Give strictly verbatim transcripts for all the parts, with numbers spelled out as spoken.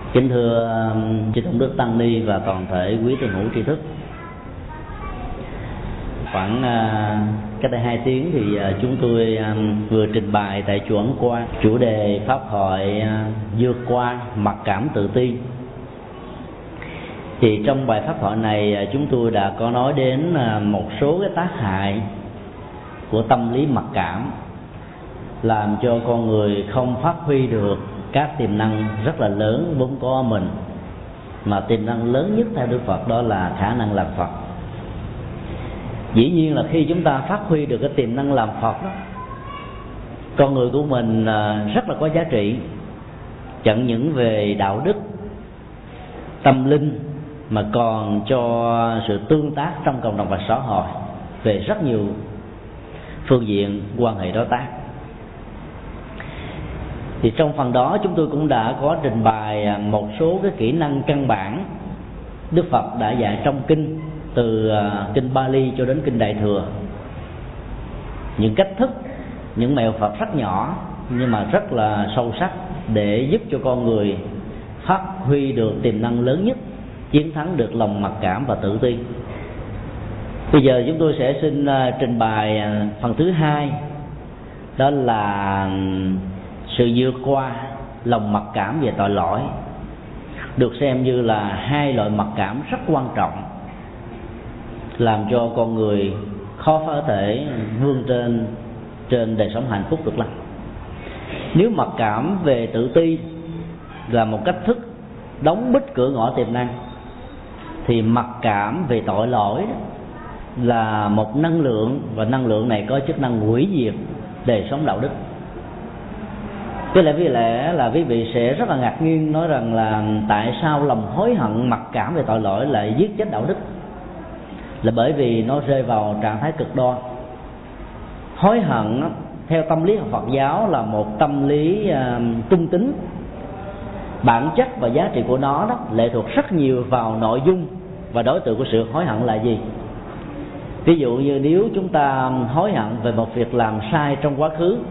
Kính thưa chư Tôn Đức Tăng Ni và toàn thể quý tín hữu tri thức, khoảng uh, cách đây hai tiếng thì uh, chúng tôi uh, vừa trình bày tại chùa Ấn Quang chủ đề pháp thoại uh, vượt qua mặc cảm tự ti. Thì trong bài pháp thoại này uh, chúng tôi đã có nói đến uh, một số cái tác hại của tâm lý mặc cảm, làm cho con người không phát huy được các tiềm năng rất là lớn vốn có mình, mà tiềm năng lớn nhất theo Đức Phật đó là khả năng làm Phật. Dĩ nhiên là khi chúng ta phát huy được cái tiềm năng làm Phật đó, con người của mình rất là có giá trị, chẳng những về đạo đức, tâm linh, mà còn cho sự tương tác trong cộng đồng và xã hội về rất nhiều phương diện quan hệ đối tác. Thì trong phần đó chúng tôi cũng đã có trình bày một số cái kỹ năng căn bản Đức Phật đã dạy trong kinh, từ kinh Bali cho đến kinh Đại Thừa. Những cách thức, những mẹo Phật rất nhỏ nhưng mà rất là sâu sắc để giúp cho con người phát huy được tiềm năng lớn nhất, chiến thắng được lòng mặc cảm và tự ti. Bây giờ chúng tôi sẽ xin trình bày phần thứ hai, đó là sự vượt qua lòng mặc cảm về tội lỗi, được xem như là hai loại mặc cảm rất quan trọng, làm cho con người khó có thể vươn trên trên đời sống hạnh phúc được lắm. Nếu mặc cảm về tự ti là một cách thức đóng bít cửa ngõ tiềm năng, thì mặc cảm về tội lỗi là một năng lượng, và năng lượng này có chức năng hủy diệt đời sống đạo đức. Với lại vì lẽ là quý vị sẽ rất là ngạc nhiên nói rằng là tại sao lòng hối hận, mặc cảm về tội lỗi lại giết chết đạo đức? Là bởi vì nó rơi vào trạng thái cực đoan. Hối hận theo tâm lý học Phật giáo là một tâm lý uh, trung tính. Bản chất và giá trị của nó đó lệ thuộc rất nhiều vào nội dung và đối tượng của sự hối hận là gì. Ví dụ như nếu chúng ta hối hận về một việc làm sai trong quá khứ,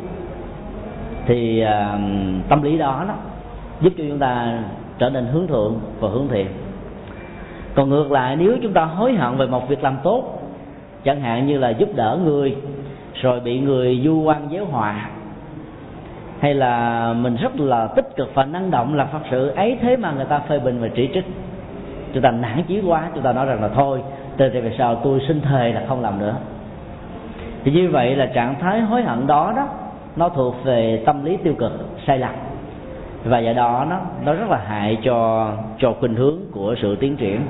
thì uh, tâm lý đó, đó giúp cho chúng ta trở nên hướng thượng và hướng thiện. Còn ngược lại, nếu chúng ta hối hận về một việc làm tốt, chẳng hạn như là giúp đỡ người rồi bị người vu oan gieo họa, hay là mình rất là tích cực và năng động làm Phật sự, ấy thế mà người ta phê bình và chỉ trích, chúng ta nản chí quá, chúng ta nói rằng là thôi, từ đây về sau tôi xin thề là không làm nữa. Thì như vậy là trạng thái hối hận đó đó nó thuộc về tâm lý tiêu cực sai lầm, và do đó nó nó rất là hại cho cho khuynh hướng của sự tiến triển.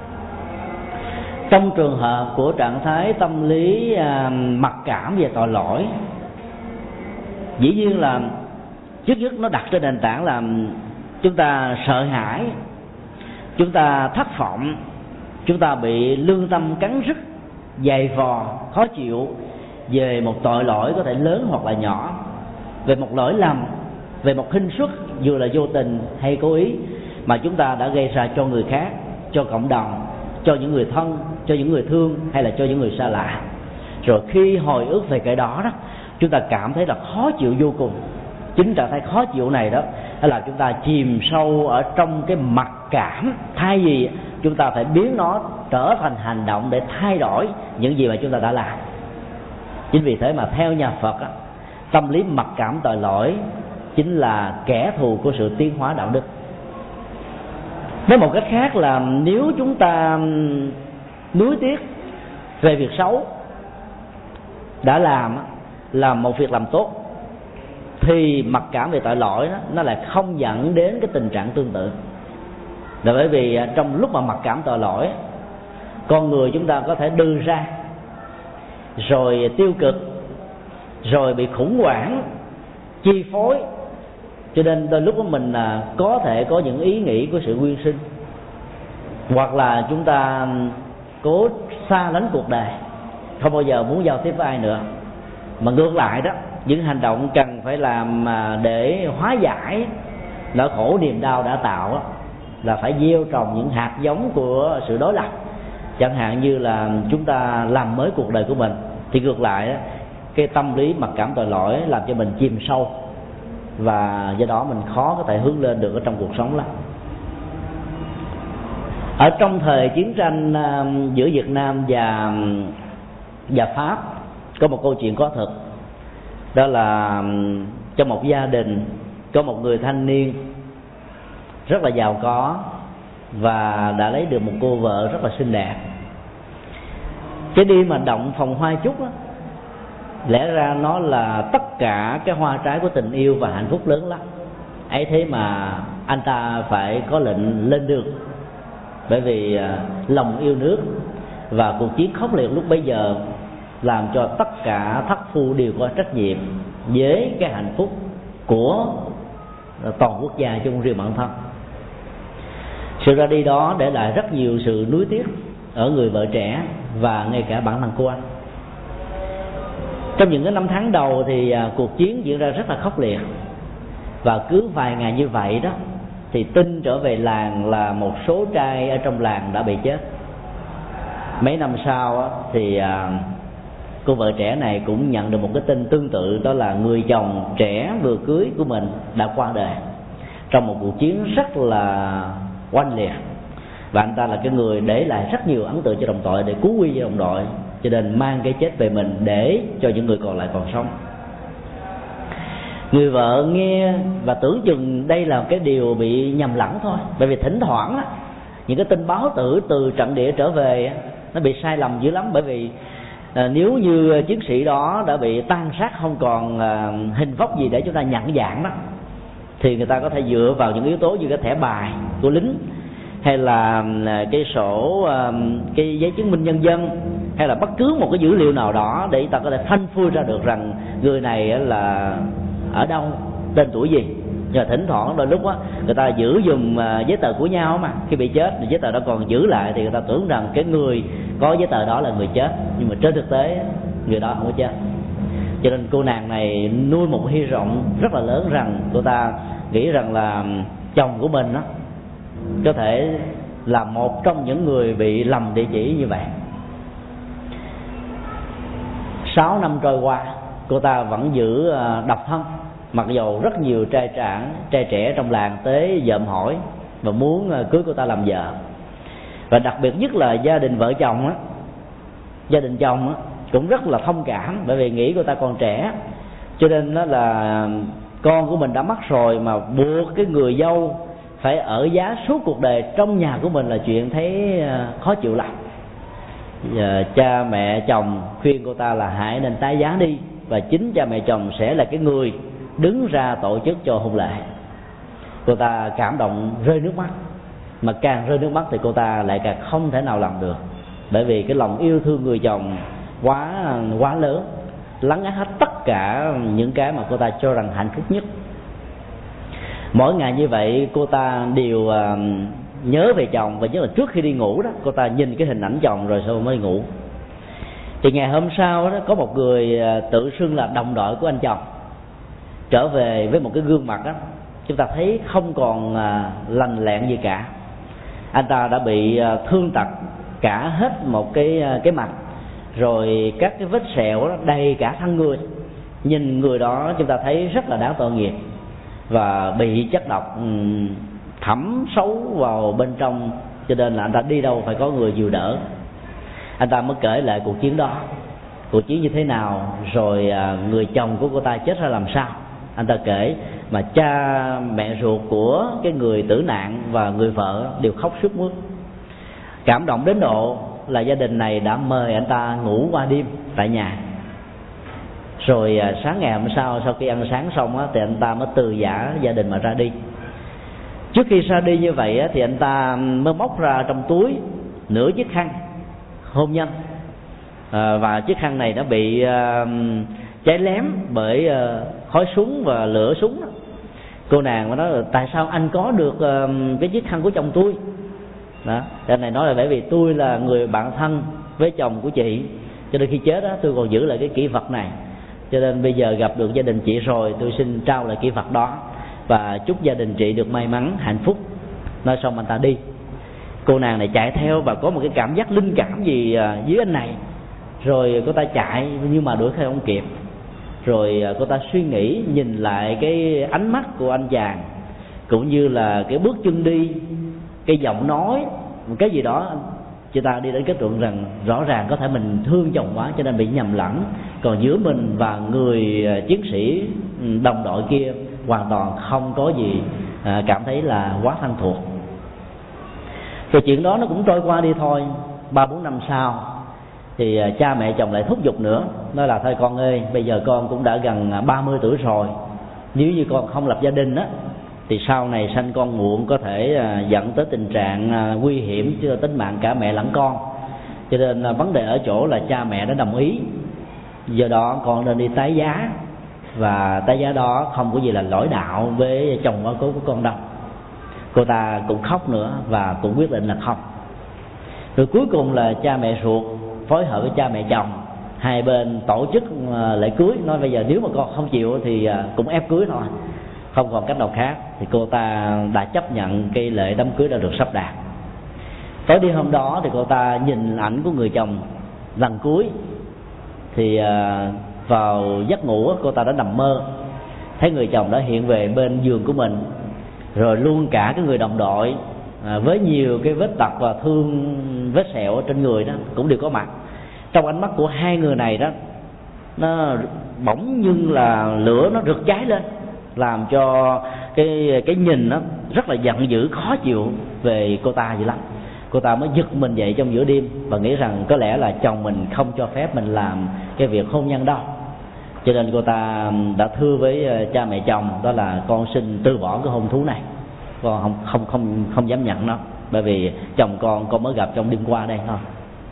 Trong trường hợp của trạng thái tâm lý à, mặc cảm về tội lỗi, dĩ nhiên là trước nhất nó đặt trên nền tảng là chúng ta sợ hãi, chúng ta thất vọng, chúng ta bị lương tâm cắn rứt, dày vò, khó chịu về một tội lỗi có thể lớn hoặc là nhỏ, về một lỗi lầm, về một hình suất dù là vô tình hay cố ý mà chúng ta đã gây ra cho người khác, cho cộng đồng, cho những người thân, cho những người thương, hay là cho những người xa lạ. Rồi khi hồi ức về cái đó đó, chúng ta cảm thấy là khó chịu vô cùng. Chính trạng thái khó chịu này đó là chúng ta chìm sâu ở trong cái mặc cảm, thay vì chúng ta phải biến nó trở thành hành động để thay đổi những gì mà chúng ta đã làm. Chính vì thế mà theo nhà Phật, tâm lý mặc cảm tội lỗi chính là kẻ thù của sự tiến hóa đạo đức. Nói một cách khác là nếu chúng ta nuối tiếc về việc xấu đã làm, làm một việc làm tốt, thì mặc cảm về tội lỗi đó, nó lại không dẫn đến cái tình trạng tương tự. Là bởi vì trong lúc mà mặc cảm tội lỗi, con người chúng ta có thể đưa ra, rồi tiêu cực, rồi bị khủng hoảng, chi phối, cho nên đôi lúc của mình là có thể có những ý nghĩ của sự quyên sinh, hoặc là chúng ta cố xa lánh cuộc đời, không bao giờ muốn giao tiếp với ai nữa. Mà ngược lại đó, những hành động cần phải làm để hóa giải nỗi khổ niềm đau đã tạo đó, là phải gieo trồng những hạt giống của sự đối lập. Chẳng hạn như là chúng ta làm mới cuộc đời của mình, thì ngược lại đó, cái tâm lý mặc cảm tội lỗi làm cho mình chìm sâu, và do đó mình khó có thể hướng lên được ở trong cuộc sống lắm. Ở trong thời chiến tranh uh, giữa Việt Nam và và Pháp, có một câu chuyện có thật. Đó là um, trong một gia đình có một người thanh niên rất là giàu có và đã lấy được một cô vợ rất là xinh đẹp. Cái đi mà động phòng hoa chúc á, lẽ ra nó là tất cả cái hoa trái của tình yêu và hạnh phúc lớn lắm. Ấy thế mà anh ta phải có lệnh lên đường, bởi vì uh, lòng yêu nước và cuộc chiến khốc liệt lúc bấy giờ làm cho tất cả thất phu đều có trách nhiệm với cái hạnh phúc của toàn quốc gia chứ không riêng bản thân. Sự ra đi đó để lại rất nhiều sự nuối tiếc ở người vợ trẻ và ngay cả bản thân cô anh. Trong những cái năm tháng đầu thì uh, cuộc chiến diễn ra rất là khốc liệt, và cứ vài ngày như vậy đó thì tin trở về làng là một số trai ở trong làng đã bị chết. Mấy năm sau á, thì à, cô vợ trẻ này cũng nhận được một cái tin tương tự, đó là người chồng trẻ vừa cưới của mình đã qua đời trong một cuộc chiến rất là oanh liệt, và anh ta là cái người để lại rất nhiều ấn tượng cho đồng đội để cứu nguy cho đồng đội, cho nên mang cái chết về mình để cho những người còn lại còn sống. Người vợ nghe và tưởng chừng đây là cái điều bị nhầm lẫn thôi, bởi vì thỉnh thoảng á, những cái tin báo tử từ trận địa trở về nó bị sai lầm dữ lắm. Bởi vì à, nếu như chiến sĩ đó đã bị tan sát, không còn à, hình vóc gì để chúng ta nhận dạng đó, thì người ta có thể dựa vào những yếu tố như cái thẻ bài của lính, hay là à, cái sổ à, cái giấy chứng minh nhân dân, hay là bất cứ một cái dữ liệu nào đó để chúng ta có thể phanh phui ra được rằng người này là ở đâu, tên tuổi gì. Nhưng mà thỉnh thoảng đôi lúc á, người ta giữ dùm giấy tờ của nhau mà khi bị chết giấy tờ đó còn giữ lại, thì người ta tưởng rằng cái người có giấy tờ đó là người chết, nhưng mà trên thực tế người đó không có chết. Cho nên cô nàng này nuôi một hy vọng rất là lớn rằng cô ta nghĩ rằng là chồng của mình đó có thể là một trong những người bị lầm địa chỉ như vậy. Sáu năm trôi qua, cô ta vẫn giữ độc thân, mặc dù rất nhiều trai tráng, trai trẻ trong làng tới dợm hỏi và muốn cưới cô ta làm vợ. Và đặc biệt nhất là gia đình vợ chồng á, gia đình chồng á cũng rất là thông cảm, bởi vì nghĩ cô ta còn trẻ, cho nên đó là con của mình đã mất rồi mà buộc cái người dâu phải ở giá suốt cuộc đời trong nhà của mình là chuyện thấy khó chịu lắm. Giờ cha mẹ chồng khuyên cô ta là hãy nên tái giá đi, và chính cha mẹ chồng sẽ là cái người đứng ra tổ chức cho hôn lễ. Cô ta cảm động rơi nước mắt, mà càng rơi nước mắt thì cô ta lại càng không thể nào làm được, bởi vì cái lòng yêu thương người chồng quá quá lớn, lắng át hết tất cả những cái mà cô ta cho rằng hạnh phúc nhất. Mỗi ngày như vậy cô ta đều uh, nhớ về chồng, và nhất là trước khi đi ngủ đó, cô ta nhìn cái hình ảnh chồng rồi sau mới ngủ. Thì ngày hôm sau đó, có một người uh, tự xưng là đồng đội của anh chồng trở về với một cái gương mặt đó, chúng ta thấy không còn uh, lành lẹn gì cả. Anh ta đã bị uh, thương tật cả hết một cái uh, cái mặt, rồi các cái vết sẹo đó đầy cả thân người. Nhìn người đó chúng ta thấy rất là đáng tội nghiệp, và bị chất độc um, thẩm xấu vào bên trong, cho nên là anh ta đi đâu phải có người dìu đỡ. Anh ta mới kể lại cuộc chiến đó, cuộc chiến như thế nào, rồi uh, người chồng của cô ta chết ra làm sao. Anh ta kể mà cha mẹ ruột của cái người tử nạn và người vợ đều khóc sướt mướt, cảm động đến độ là gia đình này đã mời anh ta ngủ qua đêm tại nhà. Rồi sáng ngày hôm sau, sau khi ăn sáng xong á, thì anh ta mới từ giã gia đình mà ra đi. Trước khi ra đi như vậy á, thì anh ta mới móc ra trong túi nửa chiếc khăn hôn nhân, à, và chiếc khăn này nó bị uh, cháy lém bởi uh, khói súng và lửa súng. Cô nàng mới nói là tại sao anh có được uh, cái chiếc khăn của chồng tôi đó. Anh này nói là bởi vì tôi là người bạn thân với chồng của chị, cho nên khi chết đó, tôi còn giữ lại cái kỷ vật này, cho nên bây giờ gặp được gia đình chị rồi, tôi xin trao lại kỷ vật đó và chúc gia đình chị được may mắn hạnh phúc. Nói xong anh ta đi. Cô nàng này chạy theo và có một cái cảm giác linh cảm gì dưới anh này, rồi cô ta chạy nhưng mà đuổi theo không kịp. Rồi cô ta suy nghĩ, nhìn lại cái ánh mắt của anh chàng, cũng như là cái bước chân đi, cái giọng nói một cái gì đó, chị ta đi đến kết luận rằng rõ ràng có thể mình thương chồng quá cho nên bị nhầm lẫn, còn giữa mình và người chiến sĩ đồng đội kia hoàn toàn không có gì à, cảm thấy là quá thân thuộc. Rồi chuyện đó nó cũng trôi qua đi thôi. Ba bốn năm sau thì à, cha mẹ chồng lại thúc giục nữa, nói là thôi con ơi, bây giờ con cũng đã gần ba mươi tuổi rồi, nếu như con không lập gia đình á thì sau này sanh con muộn có thể à, dẫn tới tình trạng à, nguy hiểm cho tính mạng cả mẹ lẫn con. Cho nên à, vấn đề ở chỗ là cha mẹ đã đồng ý, do đó con nên đi tái giá, và tái giá đó không có gì là lỗi đạo với chồng quá cố của con đâu. Cô ta cũng khóc nữa và cũng quyết định là không. Rồi cuối cùng là cha mẹ ruột phối hợp với cha mẹ chồng, hai bên tổ chức lễ cưới, nói bây giờ nếu mà con không chịu thì cũng ép cưới thôi, không còn cách nào khác. Thì cô ta đã chấp nhận cái lễ đám cưới đã được sắp đặt. Tối đi hôm đó thì cô ta nhìn ảnh của người chồng lần cuối, thì vào giấc ngủ cô ta đã nằm mơ thấy người chồng đã hiện về bên giường của mình, rồi luôn cả cái người đồng đội à, với nhiều cái vết tật và thương vết sẹo ở trên người đó cũng đều có mặt. Trong ánh mắt của hai người này đó, nó bỗng nhưng là lửa nó rực cháy lên, làm cho cái cái nhìn nó rất là giận dữ khó chịu về cô ta vậy lắm. Cô ta mới giật mình dậy trong giữa đêm và nghĩ rằng có lẽ là chồng mình không cho phép mình làm cái việc hôn nhân đâu. Cho nên cô ta đã thưa với cha mẹ chồng, đó là con xin từ bỏ cái hôn thú này, con không không không không dám nhận nó, bởi vì chồng con con mới gặp trong đêm qua đây thôi.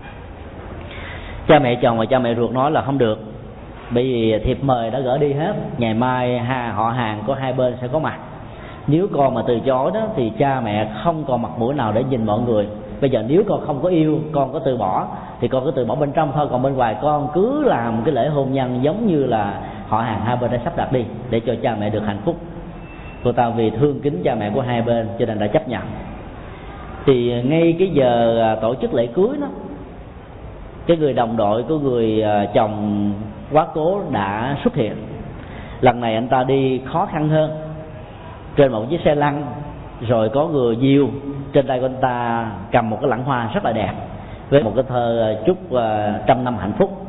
Cha mẹ chồng và cha mẹ ruột nói là không được, bởi vì thiệp mời đã gửi đi hết, ngày mai ha, họ hàng có hai bên sẽ có mặt. Nếu con mà từ chối đó thì cha mẹ không còn mặt mũi nào để nhìn mọi người. Bây giờ nếu con không có yêu, con có từ bỏ thì con cứ từ bỏ bên trong thôi, còn bên ngoài con cứ làm cái lễ hôn nhân giống như là họ hàng hai bên đã sắp đặt đi, để cho cha mẹ được hạnh phúc. Cô ta vì thương kính cha mẹ của hai bên cho nên đã chấp nhận. Thì ngay cái giờ tổ chức lễ cưới đó, cái người đồng đội của người chồng quá cố đã xuất hiện. Lần này anh ta đi khó khăn hơn, trên một chiếc xe lăn, rồi có người diều, trên tay của anh ta cầm một cái lẵng hoa rất là đẹp với một cái thơ chúc trăm năm hạnh phúc.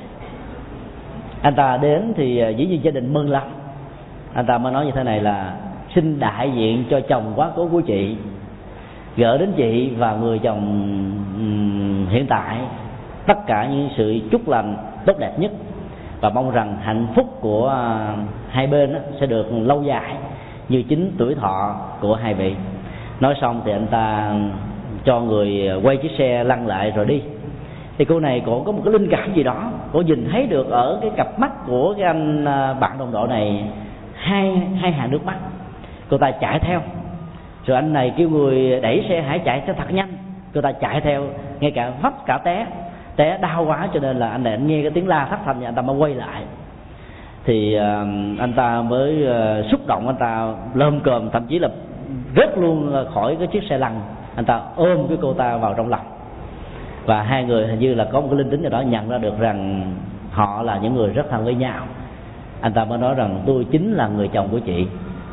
Anh ta đến thì dĩ nhiên gia đình mừng lắm. Anh ta mới nói như thế này là: xin đại diện cho chồng quá cố của chị gửi đến chị và người chồng hiện tại tất cả những sự chúc lành tốt đẹp nhất, và mong rằng hạnh phúc của hai bên sẽ được lâu dài như chính tuổi thọ của hai vị. Nói xong thì anh ta cho người quay chiếc xe lăn lại rồi đi. Thì cô này cổ có một cái linh cảm gì đó, cổ nhìn thấy được ở cái cặp mắt của cái anh bạn đồng đội này hai hai hàng nước mắt. Cô ta chạy theo, rồi anh này kêu người đẩy xe hãy chạy cho thật nhanh. Cô ta chạy theo, ngay cả vấp cả té, té đau quá cho nên là anh này anh nghe cái tiếng la thất thanh, anh ta mới quay lại. Thì uh, anh ta mới uh, xúc động, anh ta lơm cơm, thậm chí là rớt luôn khỏi cái chiếc xe lăn. Anh ta ôm cái cô ta vào trong lòng, và hai người hình như là có một cái linh tính nào đó nhận ra được rằng họ là những người rất thân với nhau. Anh ta mới nói rằng tôi chính là người chồng của chị.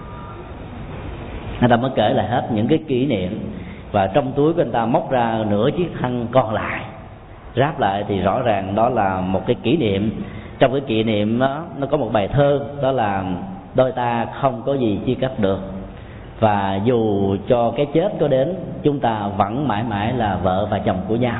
Anh ta mới kể lại hết những cái kỷ niệm, và trong túi của anh ta móc ra nửa chiếc khăn còn lại, ráp lại thì rõ ràng đó là một cái kỷ niệm. Trong cái kỷ niệm đó, nó có một bài thơ, đó là đôi ta không có gì chia cách được, và dù cho cái chết có đến, chúng ta vẫn mãi mãi là vợ và chồng của nhau.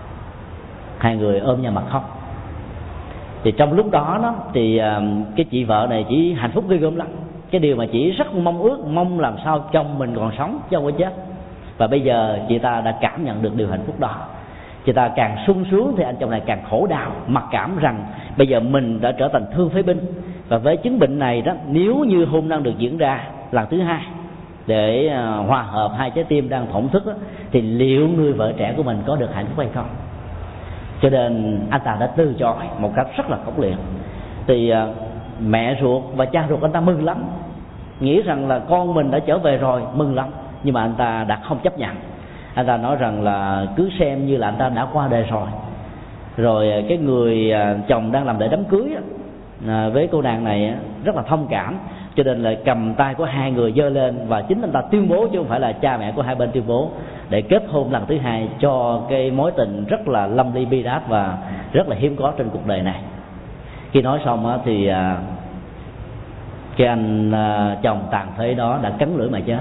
Hai người ôm nhau mà khóc. Thì trong lúc đó, đó thì cái chị vợ này chỉ hạnh phúc ghê gớm lắm. Cái điều mà chị rất mong ước, mong làm sao chồng mình còn sống chứ không có chết. Và bây giờ chị ta đã cảm nhận được điều hạnh phúc đó. Chị ta càng sung sướng thì anh chồng này càng khổ đau, mặc cảm rằng bây giờ mình đã trở thành thương phế binh. Và với chứng bệnh này đó, nếu như hôn nhân được diễn ra lần thứ hai để hòa hợp hai trái tim đang thổn thức đó, thì liệu người vợ trẻ của mình có được hạnh phúc hay không? Cho nên anh ta đã từ chối một cách rất là khốc liệt. Thì mẹ ruột và cha ruột anh ta mừng lắm, nghĩ rằng là con mình đã trở về rồi, mừng lắm. Nhưng mà anh ta đã không chấp nhận. Anh ta nói rằng là cứ xem như là anh ta đã qua đời rồi. Rồi cái người chồng đang làm lễ đám cưới với cô nàng này rất là thông cảm, cho nên là cầm tay của hai người giơ lên, và chính anh ta tuyên bố chứ không phải là cha mẹ của hai bên tuyên bố, để kết hôn lần thứ hai cho cái mối tình rất là lâm ly bi đát và rất là hiếm có trên cuộc đời này. Khi nói xong á, thì cái anh chồng tàn phế đó đã cắn lưỡi mà chết.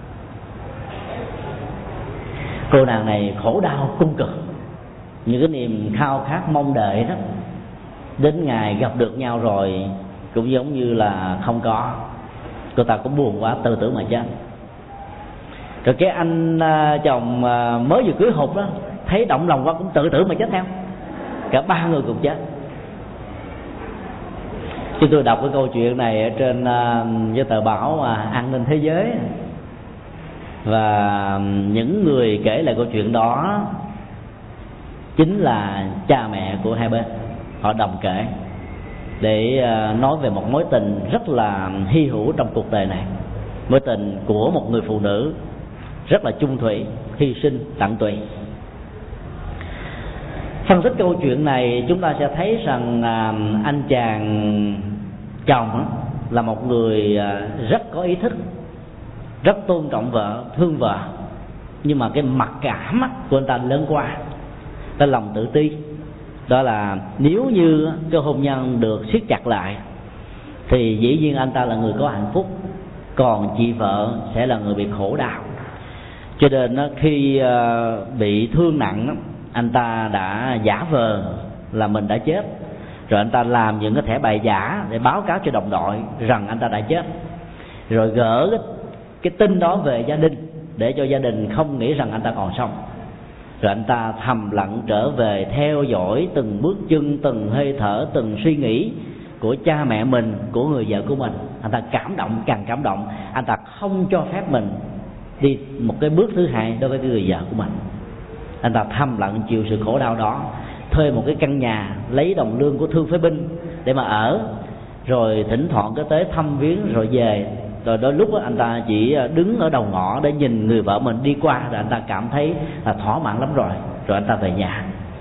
Cô nàng này khổ đau cung cực, những cái niềm khao khát mong đợi đó, đến ngày gặp được nhau rồi cũng giống như là không có. Cô ta cũng buồn quá, tự tử mà chết. Rồi cái anh chồng mới vừa cưới hụt đó, thấy động lòng quá cũng tự tử mà chết theo. Cả ba người cùng chết. Khi tôi đọc cái câu chuyện này ở trên uh, cái tờ báo uh, An ninh Thế giới, và những người kể lại câu chuyện đó chính là cha mẹ của hai bên. Họ đồng kể để uh, nói về một mối tình rất là hy hữu trong cuộc đời này. Mối tình của một người phụ nữ rất là chung thủy, hy sinh, tận tụy. Phân tích câu chuyện này, chúng ta sẽ thấy rằng uh, anh chàng chồng là một người uh, rất có ý thức, rất tôn trọng vợ, thương vợ, nhưng mà cái mặc cảm của anh ta lớn quá, cái lòng tự ti. Đó là nếu như cái hôn nhân được siết chặt lại thì dĩ nhiên anh ta là người có hạnh phúc, còn chị vợ sẽ là người bị khổ đau. Cho nên khi bị thương nặng, anh ta đã giả vờ là mình đã chết, rồi anh ta làm những cái thẻ bài giả để báo cáo cho đồng đội rằng anh ta đã chết, rồi gỡ cái, cái tin đó về gia đình để cho gia đình không nghĩ rằng anh ta còn sống. Rồi anh ta thầm lặng trở về theo dõi từng bước chân, từng hơi thở, từng suy nghĩ của cha mẹ mình, của người vợ của mình. Anh ta cảm động, càng cảm động, anh ta không cho phép mình đi một cái bước thứ hai đối với cái người vợ của mình. Anh ta thầm lặng chịu sự khổ đau đó, thuê một cái căn nhà, lấy đồng lương của thương phế binh để mà ở, rồi thỉnh thoảng có tới thăm viếng rồi về. Rồi đôi lúc đó, anh ta chỉ đứng ở đầu ngõ để nhìn người vợ mình đi qua, rồi anh ta cảm thấy là thỏa mãn lắm rồi, rồi anh ta về nhà.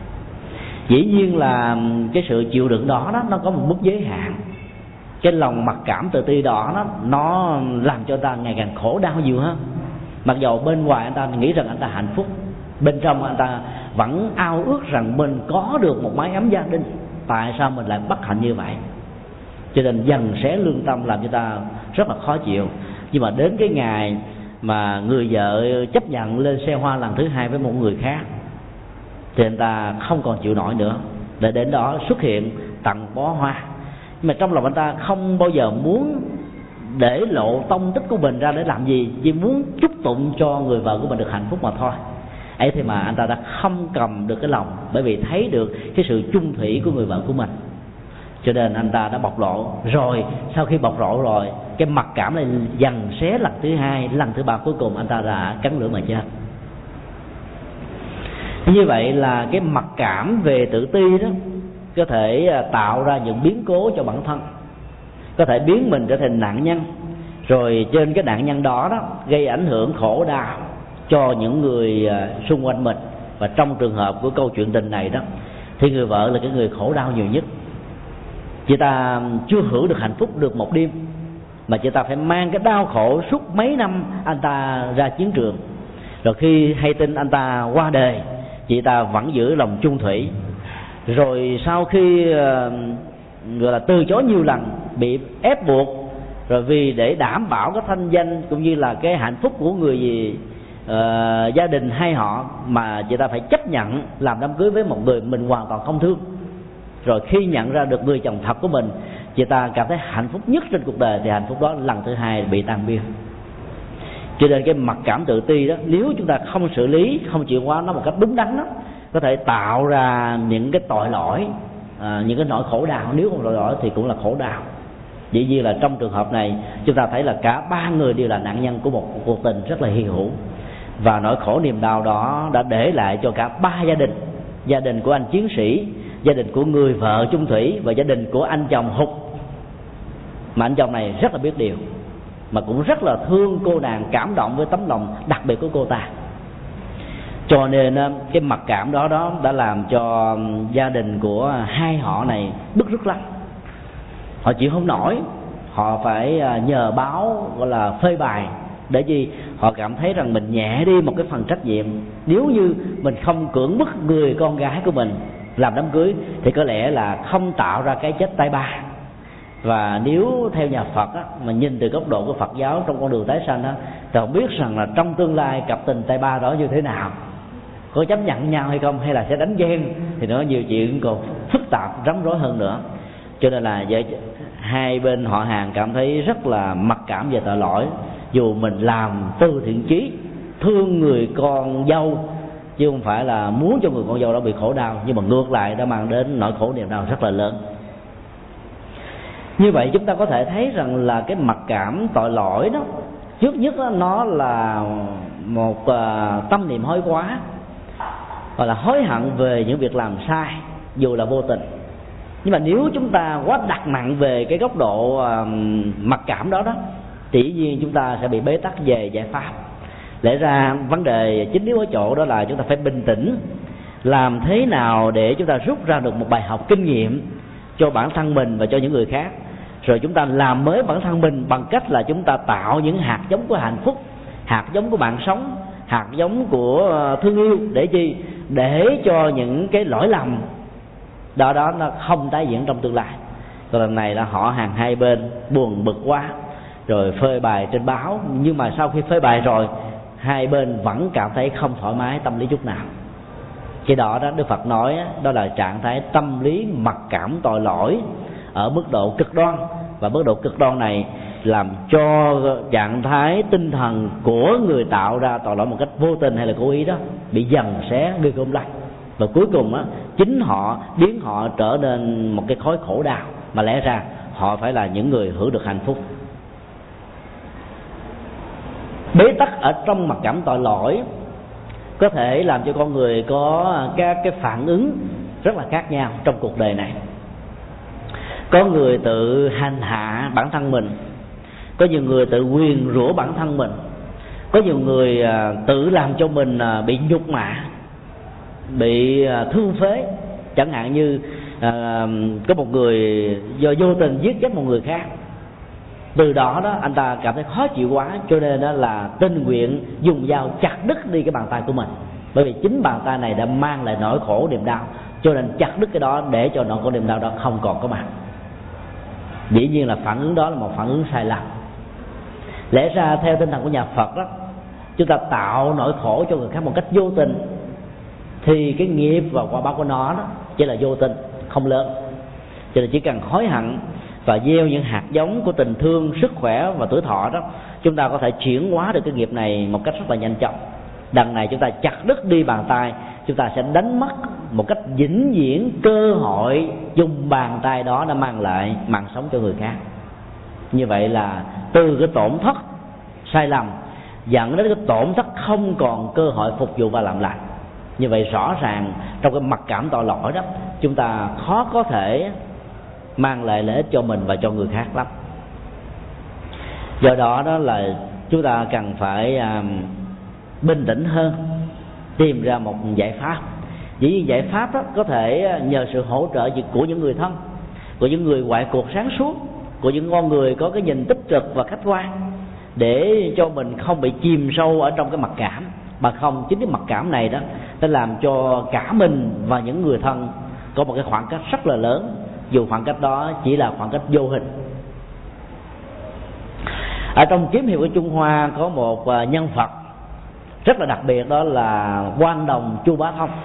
Dĩ nhiên là cái sự chịu đựng đó, đó nó có một mức giới hạn. Cái lòng mặc cảm tự ti đó, đó nó làm cho anh ta ngày càng khổ đau nhiều hơn. Mặc dầu bên ngoài anh ta nghĩ rằng anh ta hạnh phúc, bên trong anh ta vẫn ao ước rằng mình có được một mái ấm gia đình. Tại sao mình lại bất hạnh như vậy? Cho nên dần xé lương tâm, làm cho ta rất là khó chịu. Nhưng mà đến cái ngày mà người vợ chấp nhận lên xe hoa lần thứ hai với một người khác thì anh ta không còn chịu nổi nữa, để đến đó xuất hiện tặng bó hoa. Nhưng mà trong lòng anh ta không bao giờ muốn để lộ tông tích của mình ra để làm gì, chỉ muốn chúc tụng cho người vợ của mình được hạnh phúc mà thôi. Ấy thế mà anh ta đã không cầm được cái lòng, bởi vì thấy được cái sự chung thủy của người vợ của mình. Cho nên anh ta đã bộc lộ. Rồi sau khi bộc lộ rồi, cái mặc cảm này dần xé lần thứ hai, lần thứ ba, cuối cùng anh ta đã cắn lưỡi mà chết. Như vậy là cái mặc cảm về tự ti đó có thể tạo ra những biến cố cho bản thân, có thể biến mình trở thành nạn nhân, rồi trên cái nạn nhân đó đó gây ảnh hưởng khổ đau cho những người xung quanh mình. Và trong trường hợp của câu chuyện tình này đó thì người vợ là cái người khổ đau nhiều nhất. Chị ta chưa hưởng được hạnh phúc được một đêm, mà chị ta phải mang cái đau khổ suốt mấy năm anh ta ra chiến trường. Rồi khi hay tin anh ta qua đời, chị ta vẫn giữ lòng chung thủy. Rồi sau khi uh, gọi là từ chối nhiều lần, bị ép buộc, rồi vì để đảm bảo cái thanh danh cũng như là cái hạnh phúc của người gì uh, gia đình hai họ, mà chị ta phải chấp nhận làm đám cưới với một người mình hoàn toàn không thương. Rồi khi nhận ra được người chồng thật của mình, chị ta cảm thấy hạnh phúc nhất trên cuộc đời, thì hạnh phúc đó lần thứ hai bị tan biến. Cho nên cái mặc cảm tự ti đó, nếu chúng ta không xử lý, không chịu hóa nó một cách đúng đắn đó, có thể tạo ra những cái tội lỗi, à, những cái nỗi khổ đau. Nếu không tội lỗi thì cũng là khổ đau. Dĩ nhiên là trong trường hợp này chúng ta thấy là cả ba người đều là nạn nhân của một cuộc tình rất là hy hữu. Và nỗi khổ niềm đau đó đã để lại cho cả ba gia đình: gia đình của anh chiến sĩ, gia đình của người vợ chung thủy, và gia đình của anh chồng hụt. Mà anh chồng này rất là biết điều, mà cũng rất là thương cô nàng, cảm động với tấm lòng đặc biệt của cô ta. Cho nên cái mặc cảm đó đó đã làm cho gia đình của hai họ này bức rứt lắm. Họ chịu không nổi, họ phải nhờ báo gọi là phơi bày Để gì? Họ cảm thấy rằng mình nhẹ đi một cái phần trách nhiệm. Nếu như mình không cưỡng bức người con gái của mình làm đám cưới thì có lẽ là không tạo ra cái chết tay ba. Và nếu theo nhà Phật á, mà nhìn từ góc độ của Phật giáo trong con đường tái sanh á, thì không biết rằng là trong tương lai cặp tình tay ba đó như thế nào, có chấp nhận nhau hay không, hay là sẽ đánh ghen, thì nó nhiều chuyện còn phức tạp rắm rối hơn nữa. Cho nên là hai bên họ hàng cảm thấy rất là mặc cảm về tội lỗi, dù mình làm từ thiện chí thương người con dâu chứ không phải là muốn cho người con dâu đó bị khổ đau, nhưng mà ngược lại đã mang đến nỗi khổ niềm đau rất là lớn. Như vậy chúng ta có thể thấy rằng là cái mặc cảm tội lỗi đó, trước nhất đó, nó là một uh, tâm niệm hối quá, hoặc là hối hận về những việc làm sai dù là vô tình. Nhưng mà nếu chúng ta quá đặt nặng về cái góc độ uh, mặc cảm đó đó, thì dĩ nhiên chúng ta sẽ bị bế tắc về giải pháp. Lẽ ra vấn đề chính yếu ở chỗ đó là chúng ta phải bình tĩnh, làm thế nào để chúng ta rút ra được một bài học kinh nghiệm cho bản thân mình và cho những người khác, rồi chúng ta làm mới bản thân mình bằng cách là chúng ta tạo những hạt giống của hạnh phúc, hạt giống của mạng sống, hạt giống của thương yêu. Để chi? Để cho những cái lỗi lầm đó đó nó không tái diễn trong tương lai. Còn lần này là họ hàng hai bên buồn bực quá rồi phơi bày trên báo, nhưng mà sau khi phơi bày rồi hai bên vẫn cảm thấy không thoải mái tâm lý chút nào. Cái đó đó Đức Phật nói đó là trạng thái tâm lý mặc cảm tội lỗi ở mức độ cực đoan, và mức độ cực đoan này làm cho trạng thái tinh thần của người tạo ra tội lỗi một cách vô tình hay là cố ý đó bị dần xé ghê gớm lắm, và cuối cùng á chính họ biến họ trở nên một cái khối khổ đau mà lẽ ra họ phải là những người hưởng được hạnh phúc. Bế tắc ở trong mặc cảm tội lỗi có thể làm cho con người có các cái phản ứng rất là khác nhau trong cuộc đời này. Có người tự hành hạ bản thân mình, có nhiều người tự nguyền rủa bản thân mình, có nhiều người tự làm cho mình bị nhục mạ, bị thương phế. Chẳng hạn như à, có một người do vô tình giết chết một người khác, từ đó đó anh ta cảm thấy khó chịu quá, cho nên đó là tình nguyện dùng dao chặt đứt đi cái bàn tay của mình, bởi vì chính bàn tay này đã mang lại nỗi khổ niềm đau, cho nên chặt đứt cái đó để cho nỗi khổ niềm đau đó không còn có mặt. Dĩ nhiên là phản ứng đó là một phản ứng sai lầm. Lẽ ra theo tinh thần của nhà Phật đó, chúng ta tạo nỗi khổ cho người khác một cách vô tình thì cái nghiệp và quả báo của nó đó chỉ là vô tình, không lớn. Cho nên chỉ cần hối hận và gieo những hạt giống của tình thương, sức khỏe và tuổi thọ đó, chúng ta có thể chuyển hóa được cái nghiệp này một cách rất là nhanh chóng. Đằng này chúng ta chặt đứt đi bàn tay, chúng ta sẽ đánh mất một cách vĩnh viễn cơ hội dùng bàn tay đó đã mang lại mạng sống cho người khác. Như vậy là từ cái tổn thất sai lầm dẫn đến cái tổn thất không còn cơ hội phục vụ và làm lại. Như vậy rõ ràng trong cái mặc cảm tội lỗi đó, chúng ta khó có thể mang lại lợi ích cho mình và cho người khác lắm. Do đó đó là chúng ta cần phải uh, bình tĩnh hơn, tìm ra một giải pháp. Dĩ nhiên giải pháp đó có thể nhờ sự hỗ trợ của những người thân, của những người ngoại cuộc sáng suốt, của những con người có cái nhìn tích cực và khách quan, để cho mình không bị chìm sâu ở trong cái mặc cảm. Mà không, chính cái mặc cảm này đó nó làm cho cả mình và những người thân có một cái khoảng cách rất là lớn, dù khoảng cách đó chỉ là khoảng cách vô hình. Ở trong kiếm hiệp của Trung Hoa có một nhân vật rất là đặc biệt, đó là Quan Đồng Chu Bá Thông.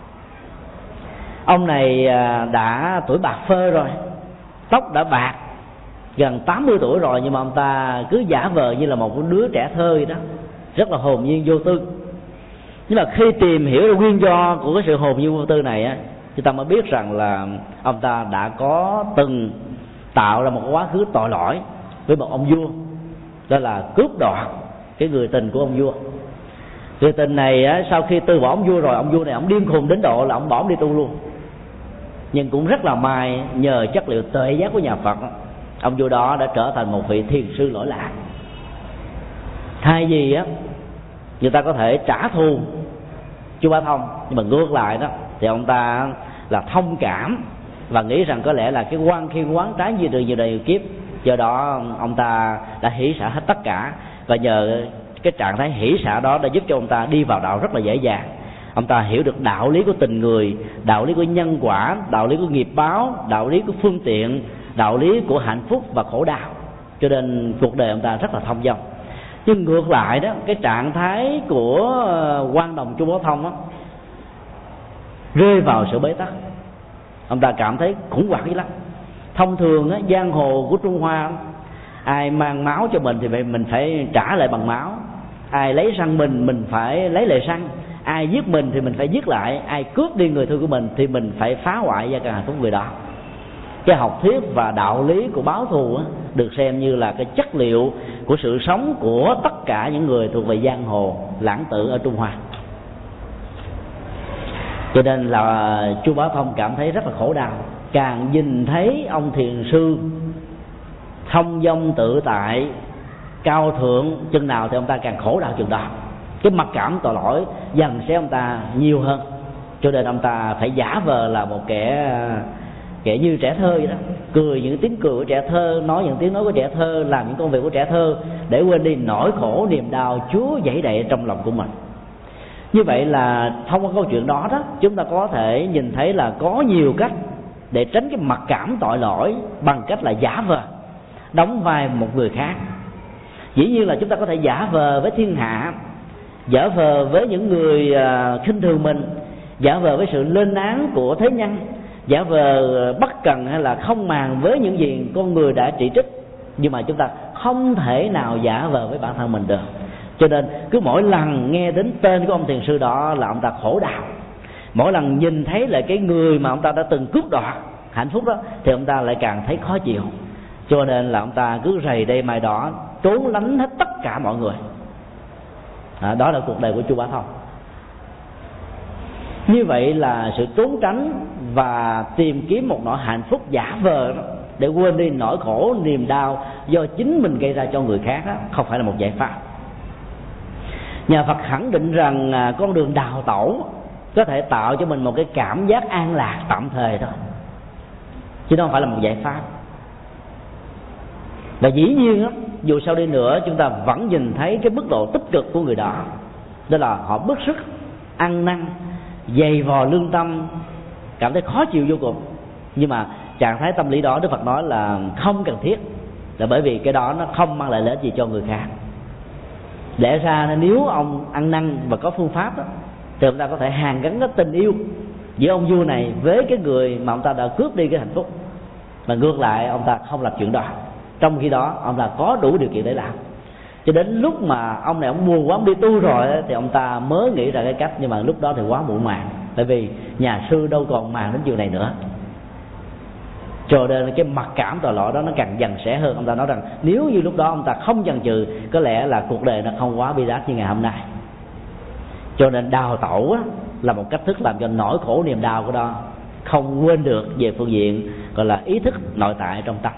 Ông này đã tuổi bạc phơ rồi, tóc đã bạc, gần tám mươi tuổi rồi, nhưng mà ông ta cứ giả vờ như là một đứa trẻ thơ vậy đó, rất là hồn nhiên vô tư. Nhưng mà khi tìm hiểu nguyên do của cái sự hồn nhiên vô tư này á, chúng ta mới biết rằng là ông ta đã có từng tạo ra một quá khứ tội lỗi với một ông vua, đó là cướp đoạt cái người tình của ông vua. Người tình này á, sau khi từ bỏ ông vua rồi, ông vua này ông điên khùng đến độ là ông bỏ ông đi tu luôn. Nhưng cũng rất là may, nhờ chất liệu tuệ giác của nhà Phật, ông vua đó đã trở thành một vị thiền sư lỗi lạc. Thay vì á người ta có thể trả thù Chu Bá Thông, nhưng mà ngược lại đó thì ông ta là thông cảm và nghĩ rằng có lẽ là cái quan khiên quán trái như đời nhiều đời nhiều kiếp, do đó ông ta đã hỷ xả hết tất cả và nhờ cái trạng thái hỷ xả đó đã giúp cho ông ta đi vào đạo rất là dễ dàng. Ông ta hiểu được đạo lý của tình người, đạo lý của nhân quả, đạo lý của nghiệp báo, đạo lý của phương tiện, đạo lý của hạnh phúc và khổ đau, cho nên cuộc đời ông ta rất là thông dong. Nhưng ngược lại đó, cái trạng thái của Quan Đồng Chu Bảo Thông đó, rơi vào sự bế tắc, ông ta cảm thấy khủng hoảng dữ lắm. Thông thường á, giang hồ của Trung Hoa, ai mang máu cho mình thì mình phải trả lại bằng máu, ai lấy răng mình mình phải lấy lại răng, ai giết mình thì mình phải giết lại, ai cướp đi người thương của mình thì mình phải phá hoại gia căn hạnh phúc người đó. Cái học thuyết và đạo lý của báo thù á, được xem như là cái chất liệu của sự sống của tất cả những người thuộc về giang hồ lãng tử ở Trung Hoa. Cho nên là Chu Bảo Thông cảm thấy rất là khổ đau. Càng nhìn thấy ông thiền sư thông dong tự tại, cao thượng chừng nào thì ông ta càng khổ đau chừng đó. Cái mặc cảm tội lỗi dần sẽ ông ta nhiều hơn, cho nên ông ta phải giả vờ là một kẻ kẻ như trẻ thơ vậy đó, cười những tiếng cười của trẻ thơ, nói những tiếng nói của trẻ thơ, làm những công việc của trẻ thơ để quên đi nỗi khổ niềm đau Chúa dẫy đậy trong lòng của mình. Như vậy là thông qua câu chuyện đó đó, chúng ta có thể nhìn thấy là có nhiều cách để tránh cái mặc cảm tội lỗi bằng cách là giả vờ đóng vai một người khác. Dĩ nhiên là chúng ta có thể giả vờ với thiên hạ, giả vờ với những người khinh thường mình, giả vờ với sự lên án của thế nhân, giả vờ bất cần hay là không màng với những gì con người đã chỉ trích, nhưng mà chúng ta không thể nào giả vờ với bản thân mình được. Cho nên cứ mỗi lần nghe đến tên của ông thiền sư đó là ông ta khổ đau. Mỗi lần nhìn thấy lại cái người mà ông ta đã từng cướp đoạt hạnh phúc đó thì ông ta lại càng thấy khó chịu. Cho nên là ông ta cứ rầy đây mai đó, trốn lánh hết tất cả mọi người. À, đó là cuộc đời của Chu Bảo Thông. Như vậy là sự trốn tránh và tìm kiếm một nỗi hạnh phúc giả vờ đó, để quên đi nỗi khổ niềm đau do chính mình gây ra cho người khác đó, không phải là một giải pháp. Nhà Phật khẳng định rằng con đường đào tẩu có thể tạo cho mình một cái cảm giác an lạc tạm thời thôi, chứ nó không phải là một giải pháp. Và dĩ nhiên đó, dù sao đi nữa chúng ta vẫn nhìn thấy cái mức độ tích cực của người đó, đó là họ bức sức, ăn năn, dày vò lương tâm, cảm thấy khó chịu vô cùng. Nhưng mà trạng thái tâm lý đó Đức Phật nói là không cần thiết, là bởi vì cái đó nó không mang lại lợi ích gì cho người khác. Lẽ ra nếu ông ăn năn và có phương pháp đó, thì ông ta có thể hàn gắn cái tình yêu giữa ông vua này với cái người mà ông ta đã cướp đi cái hạnh phúc, mà ngược lại ông ta không làm chuyện đó, trong khi đó ông ta có đủ điều kiện để làm. Cho đến lúc mà ông này ông buồn quá, ông đi tu rồi thì ông ta mới nghĩ ra cái cách, nhưng mà lúc đó thì quá muộn màng, tại vì nhà sư đâu còn màng đến chuyện này nữa. Cho nên cái mặc cảm tội lỗi đó nó càng dần sẻ hơn. Ông ta nói rằng nếu như lúc đó ông ta không chần chừ, có lẽ là cuộc đời nó không quá bi đát như ngày hôm nay. Cho nên đào tẩu á, là một cách thức làm cho nỗi khổ niềm đau của đó không quên được về phương diện gọi là ý thức nội tại trong tâm.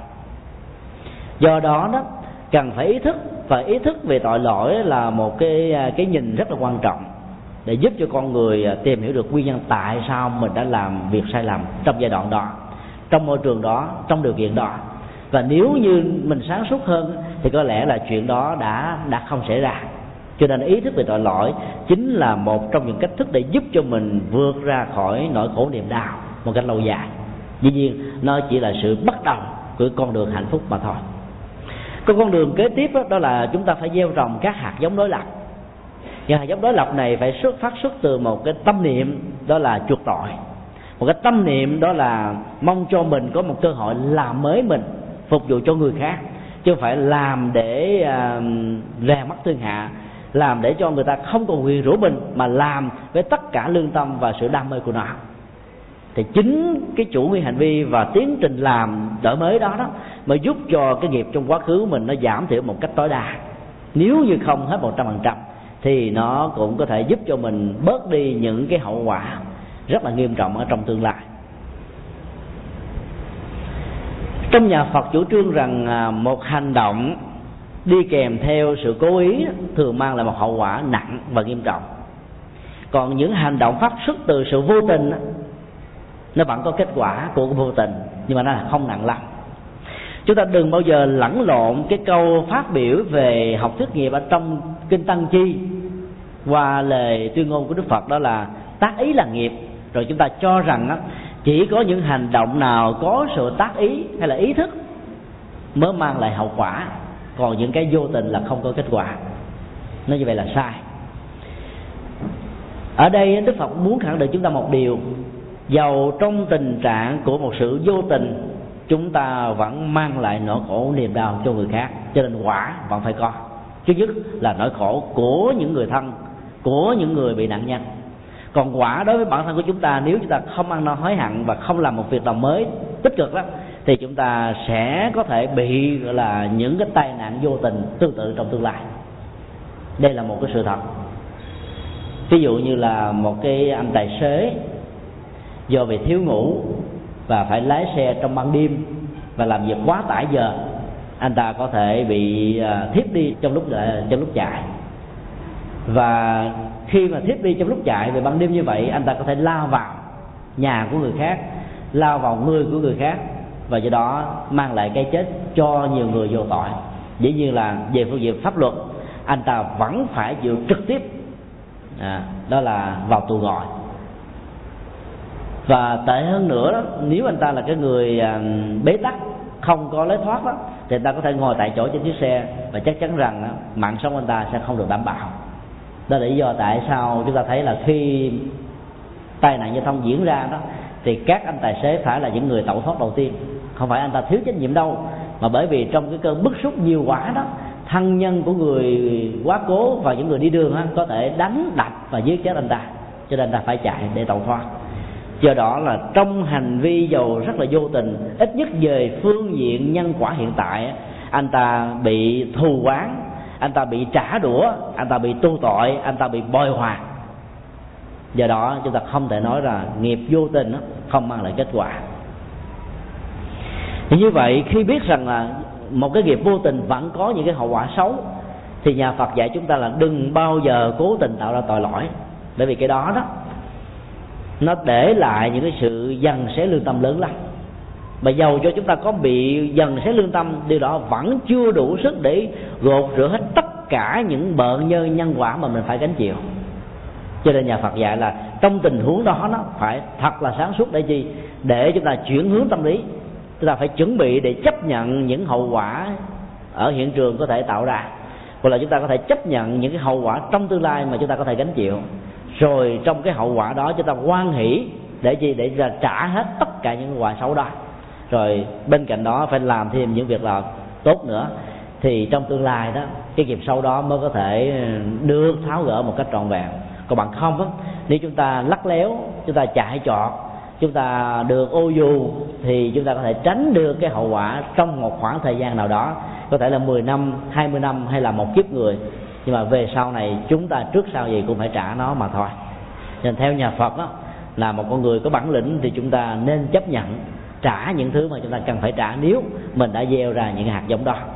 Do đó đó cần phải ý thức, và ý thức về tội lỗi là một cái cái nhìn rất là quan trọng để giúp cho con người tìm hiểu được nguyên nhân tại sao mình đã làm việc sai lầm trong giai đoạn đó, trong môi trường đó, trong điều kiện đó. Và nếu như mình sáng suốt hơn thì có lẽ là chuyện đó đã đã không xảy ra. Cho nên ý thức về tội lỗi chính là một trong những cách thức để giúp cho mình vượt ra khỏi nỗi khổ niềm đau một cách lâu dài. Dĩ nhiên nó chỉ là sự bắt đầu của con đường hạnh phúc mà thôi. Còn con đường kế tiếp đó, đó là chúng ta phải gieo trồng các hạt giống đối lập. Và hạt giống đối lập này phải xuất phát xuất từ một cái tâm niệm, đó là chuộc tội. Một cái tâm niệm đó là mong cho mình có một cơ hội làm mới mình, phục vụ cho người khác, chứ không phải làm để uh, rè mắt thiên hạ, làm để cho người ta không còn quyền rủa mình, mà làm với tất cả lương tâm và sự đam mê của nó. Thì chính cái chủ nghĩa hành vi và tiến trình làm đổi mới đó đó mới giúp cho cái nghiệp trong quá khứ của mình nó giảm thiểu một cách tối đa. Nếu như không hết một trăm phần trăm thì nó cũng có thể giúp cho mình bớt đi những cái hậu quả rất là nghiêm trọng ở trong tương lai. Trong nhà Phật chủ trương rằng một hành động đi kèm theo sự cố ý thường mang lại một hậu quả nặng và nghiêm trọng. Còn những hành động phát xuất từ sự vô tình nó vẫn có kết quả của vô tình, nhưng mà nó là không nặng lắm. Chúng ta đừng bao giờ lẫn lộn cái câu phát biểu về học thuyết nghiệp ở trong kinh Tăng Chi qua lời tuyên ngôn của Đức Phật, đó là tác ý là nghiệp, rồi chúng ta cho rằng á, chỉ có những hành động nào có sự tác ý hay là ý thức mới mang lại hậu quả, còn những cái vô tình là không có kết quả. Nói như vậy là sai. Ở đây Đức Phật muốn khẳng định chúng ta một điều: dầu trong tình trạng của một sự vô tình, chúng ta vẫn mang lại nỗi khổ niềm đau cho người khác, cho nên quả vẫn phải có. Thứ nhất là nỗi khổ của những người thân, của những người bị nạn nhân. Còn quả đối với bản thân của chúng ta, nếu chúng ta không ăn năn hối hận và không làm một việc làm mới tích cực đó, thì chúng ta sẽ có thể bị gọi là những cái tai nạn vô tình tương tự trong tương lai. Đây là một cái sự thật. Ví dụ như là một cái anh tài xế do vì thiếu ngủ và phải lái xe trong ban đêm và làm việc quá tải giờ, anh ta có thể bị thiếp đi trong lúc trong lúc chạy. Và khi mà thiếp đi trong lúc chạy về ban đêm như vậy, anh ta có thể lao vào nhà của người khác, lao vào người của người khác, và do đó mang lại cái chết cho nhiều người vô tội. Dĩ nhiên là về phương diện pháp luật, anh ta vẫn phải chịu trực tiếp, à, đó là vào tù ngồi. Và tệ hơn nữa đó, nếu anh ta là cái người à, bế tắc, không có lối thoát đó, thì anh ta có thể ngồi tại chỗ trên chiếc xe, và chắc chắn rằng đó, mạng sống anh ta sẽ không được đảm bảo. Đó là lý do tại sao chúng ta thấy là khi tai nạn giao thông diễn ra đó, thì các anh tài xế phải là những người tẩu thoát đầu tiên. Không phải anh ta thiếu trách nhiệm đâu, mà bởi vì trong cái cơn bức xúc nhiều quá đó, thân nhân của người quá cố và những người đi đường đó, có thể đánh đập và giết chết anh ta, cho nên anh ta phải chạy để tẩu thoát. Do đó là trong hành vi dầu rất là vô tình, ít nhất về phương diện nhân quả hiện tại, anh ta bị thù oán, anh ta bị trả đũa, anh ta bị tu tội, anh ta bị bồi hoàn. Do đó chúng ta không thể nói là nghiệp vô tình đó không mang lại kết quả. Thì như vậy, khi biết rằng là một cái nghiệp vô tình vẫn có những cái hậu quả xấu, thì nhà Phật dạy chúng ta là đừng bao giờ cố tình tạo ra tội lỗi. Bởi vì cái đó đó nó để lại những cái sự dằn xé lương tâm lớn lắm. Mà dầu cho chúng ta có bị dần xé lương tâm, điều đó vẫn chưa đủ sức để gột rửa hết tất cả những bợn nhân nhân quả mà mình phải gánh chịu. Cho nên nhà Phật dạy là trong tình huống đó nó phải thật là sáng suốt để chi? Để chúng ta chuyển hướng tâm lý. Chúng ta phải chuẩn bị để chấp nhận những hậu quả ở hiện trường có thể tạo ra, hoặc là chúng ta có thể chấp nhận những cái hậu quả trong tương lai mà chúng ta có thể gánh chịu. Rồi trong cái hậu quả đó chúng ta hoan hỷ để chi? Để ra trả hết tất cả những quả xấu đó. Rồi bên cạnh đó phải làm thêm những việc là tốt nữa, thì trong tương lai đó cái nghiệp sâu đó mới có thể được tháo gỡ một cách trọn vẹn. Còn bằng không á, nếu chúng ta lắc léo, chúng ta chạy trọt, chúng ta được ô dù, thì chúng ta có thể tránh được cái hậu quả trong một khoảng thời gian nào đó, có thể là mười năm, hai mươi năm hay là một kiếp người. Nhưng mà về sau này chúng ta trước sau gì cũng phải trả nó mà thôi. Nên theo nhà Phật đó, là một con người có bản lĩnh thì chúng ta nên chấp nhận trả những thứ mà chúng ta cần phải trả nếu mình đã gieo ra những hạt giống đó.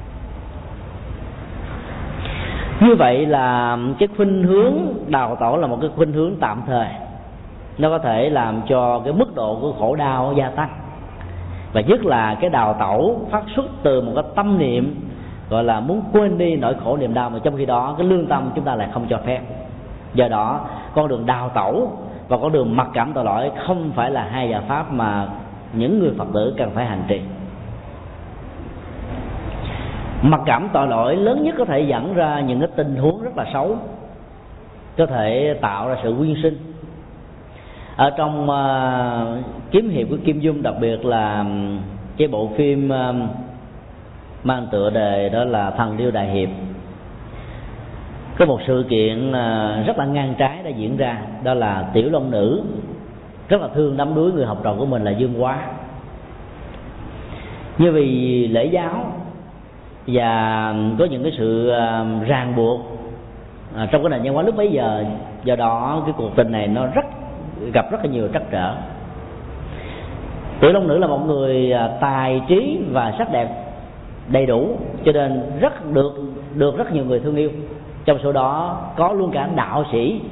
Như vậy là cái khuynh hướng đào tẩu là một cái khuynh hướng tạm thời, nó có thể làm cho cái mức độ của khổ đau gia tăng. Và nhất là cái đào tẩu phát xuất từ một cái tâm niệm gọi là muốn quên đi nỗi khổ niềm đau, mà trong khi đó cái lương tâm chúng ta lại không cho phép. Do đó con đường đào tẩu và con đường mặc cảm tội lỗi không phải là hai giải pháp mà những người Phật tử cần phải hành trì. Mặc cảm tội lỗi lớn nhất có thể dẫn ra những cái tình huống rất là xấu, có thể tạo ra sự quyên sinh. Ở trong uh, kiếm hiệp của Kim Dung, đặc biệt là cái bộ phim uh, mang tựa đề đó là Thần Điêu Đại Hiệp, có một sự kiện uh, rất là ngang trái đã diễn ra. Đó là Tiểu Long Nữ rất là thương đắm đuối người học trò của mình là Dương Quá. Như vì lễ giáo và có những cái sự uh, ràng buộc uh, trong cái nền văn hóa lúc bấy giờ, do đó cái cuộc tình này nó rất gặp rất là nhiều trắc trở. Tiểu Long Nữ là một người uh, tài trí và sắc đẹp đầy đủ, cho nên rất được được rất nhiều người thương yêu. Trong số đó có luôn cả đạo sĩ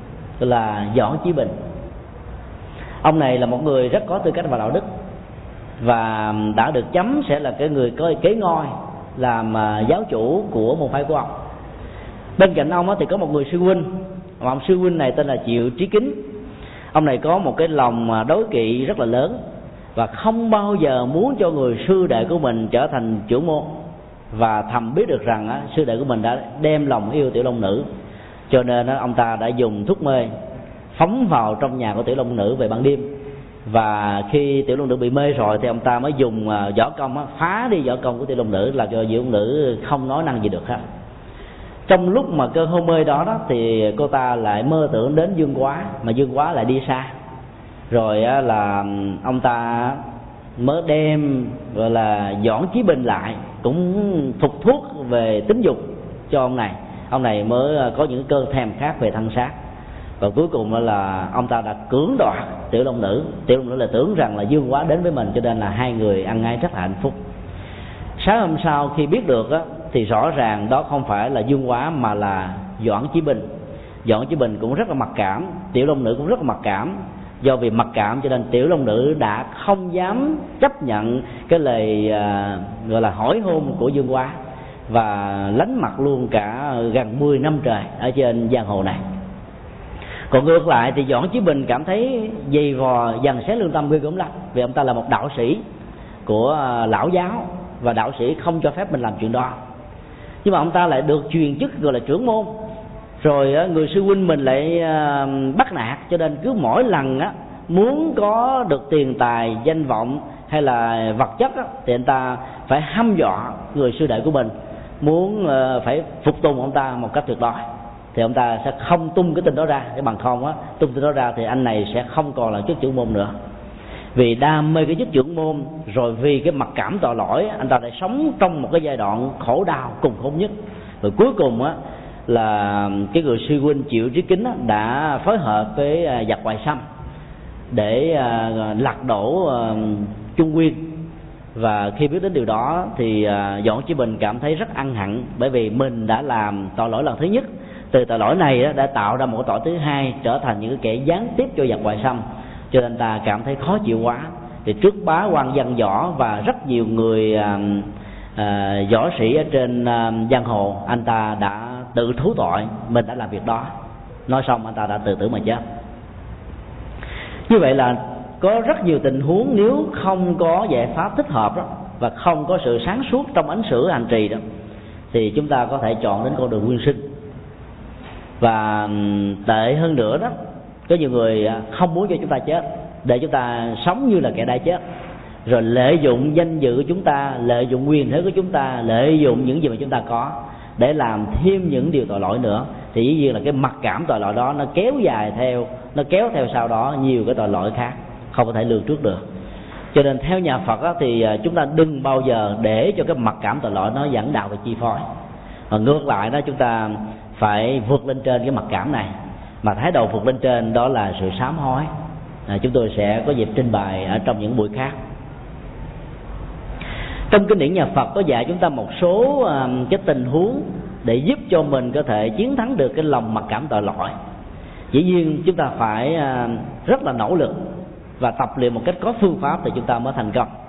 là Doãn Chí Bình. Ông này là một người rất có tư cách và đạo đức, và đã được chấm sẽ là cái người có kế ngôi làm giáo chủ của môn phái của ông. Bên cạnh ông thì có một người sư huynh, ông sư huynh này tên là Triệu Trí Kính. Ông này có một cái lòng đố kỵ rất là lớn và không bao giờ muốn cho người sư đệ của mình trở thành trưởng môn, và thầm biết được rằng á, sư đệ của mình đã đem lòng yêu Tiểu Long Nữ, cho nên á, ông ta đã dùng thuốc mê phóng vào trong nhà của Tiểu Long Nữ về ban đêm. Và khi Tiểu Long Nữ bị mê rồi thì ông ta mới dùng võ công á, phá đi võ công của Tiểu Long Nữ, làm cho Tiểu Long Nữ không nói năng gì được hết. Trong lúc mà cơn hôn mê đó, đó thì cô ta lại mơ tưởng đến Dương Quá, mà Dương Quá lại đi xa. Rồi á, là ông ta mới đem gọi là Doãn Chí Bình lại, cũng phục thuốc về tính dục cho ông này. Ông này mới có những cơn thèm khát về thân xác, và cuối cùng là ông ta đã cưỡng đoạt Tiểu Long Nữ. Tiểu Long Nữ là tưởng rằng là Dương Quá đến với mình, cho nên là hai người ăn ngay rất là hạnh phúc. Sáng hôm sau khi biết được á, thì rõ ràng đó không phải là Dương Quá mà là Doãn Chí Bình. Doãn Chí Bình cũng rất là mặc cảm, Tiểu Long Nữ cũng rất là mặc cảm. Do vì mặc cảm cho nên Tiểu Long Nữ đã không dám chấp nhận cái lời à, gọi là hỏi hôn của Dương Quá, và lánh mặt luôn cả gần mười năm trời ở trên giang hồ này. Còn ngược lại thì Doãn Chí Bình cảm thấy dày vò dằn xé lương tâm ghê gớm lắm, vì ông ta là một đạo sĩ của lão giáo, và đạo sĩ không cho phép mình làm chuyện đó. Nhưng mà ông ta lại được truyền chức gọi là trưởng môn, rồi người sư huynh mình lại bắt nạt, cho nên cứ mỗi lần á muốn có được tiền tài, danh vọng hay là vật chất á, thì anh ta phải hăm dọa người sư đệ của mình, muốn phải phục tùng ông ta một cách tuyệt đối. Thì ông ta sẽ không tung cái tin đó ra, cái bằng không á, tung tin đó ra thì anh này sẽ không còn là chức trưởng môn nữa. Vì đam mê cái chức trưởng môn, rồi vì cái mặc cảm tội lỗi, anh ta lại sống trong một cái giai đoạn khổ đau cùng khốn nhất. Rồi cuối cùng á là cái người sư huynh Triệu Trí Kính á, đã phối hợp với giặc Hoài Xâm để lật đổ Trung Nguyên. Và khi biết đến điều đó thì Doãn Chí Bình cảm thấy rất ân hận, bởi vì mình đã làm tội lỗi lần thứ nhất, từ tội lỗi này đã tạo ra một tội thứ hai, trở thành những kẻ gián tiếp cho giặc Hoài Xâm, cho nên ta cảm thấy khó chịu quá. Thì trước bá quan văn võ và rất nhiều người à, à, võ sĩ ở trên à, giang hồ, anh ta đã tự thú tội mình đã làm việc đó. Nói xong anh ta đã tự tử mà chết. Như vậy là có rất nhiều tình huống nếu không có giải pháp thích hợp đó, và không có sự sáng suốt trong ánh xử hành trì đó, thì chúng ta có thể chọn đến con đường nguyên sinh. Và tệ hơn nữa đó, có nhiều người không muốn cho chúng ta chết, để chúng ta sống như là kẻ đã chết, rồi lợi dụng danh dự của chúng ta, lợi dụng quyền thế của chúng ta, lợi dụng những gì mà chúng ta có để làm thêm những điều tội lỗi nữa. Thì dĩ nhiên là cái mặc cảm tội lỗi đó nó kéo dài theo, nó kéo theo sau đó nhiều cái tội lỗi khác không có thể lường trước được. Cho nên theo nhà Phật đó, thì chúng ta đừng bao giờ để cho cái mặc cảm tội lỗi nó dẫn đạo và chi phối. Và ngược lại đó, chúng ta phải vượt lên trên cái mặc cảm này. Mà thái độ vượt lên trên đó là sự sám hối. à, Chúng tôi sẽ có dịp trình bày ở trong những buổi khác. Trong kinh điển nhà Phật có dạy chúng ta một số uh, cái tình huống để giúp cho mình có thể chiến thắng được cái lòng mặc cảm tội lỗi. Dĩ nhiên chúng ta phải uh, rất là nỗ lực và tập luyện một cách có phương pháp thì chúng ta mới thành công.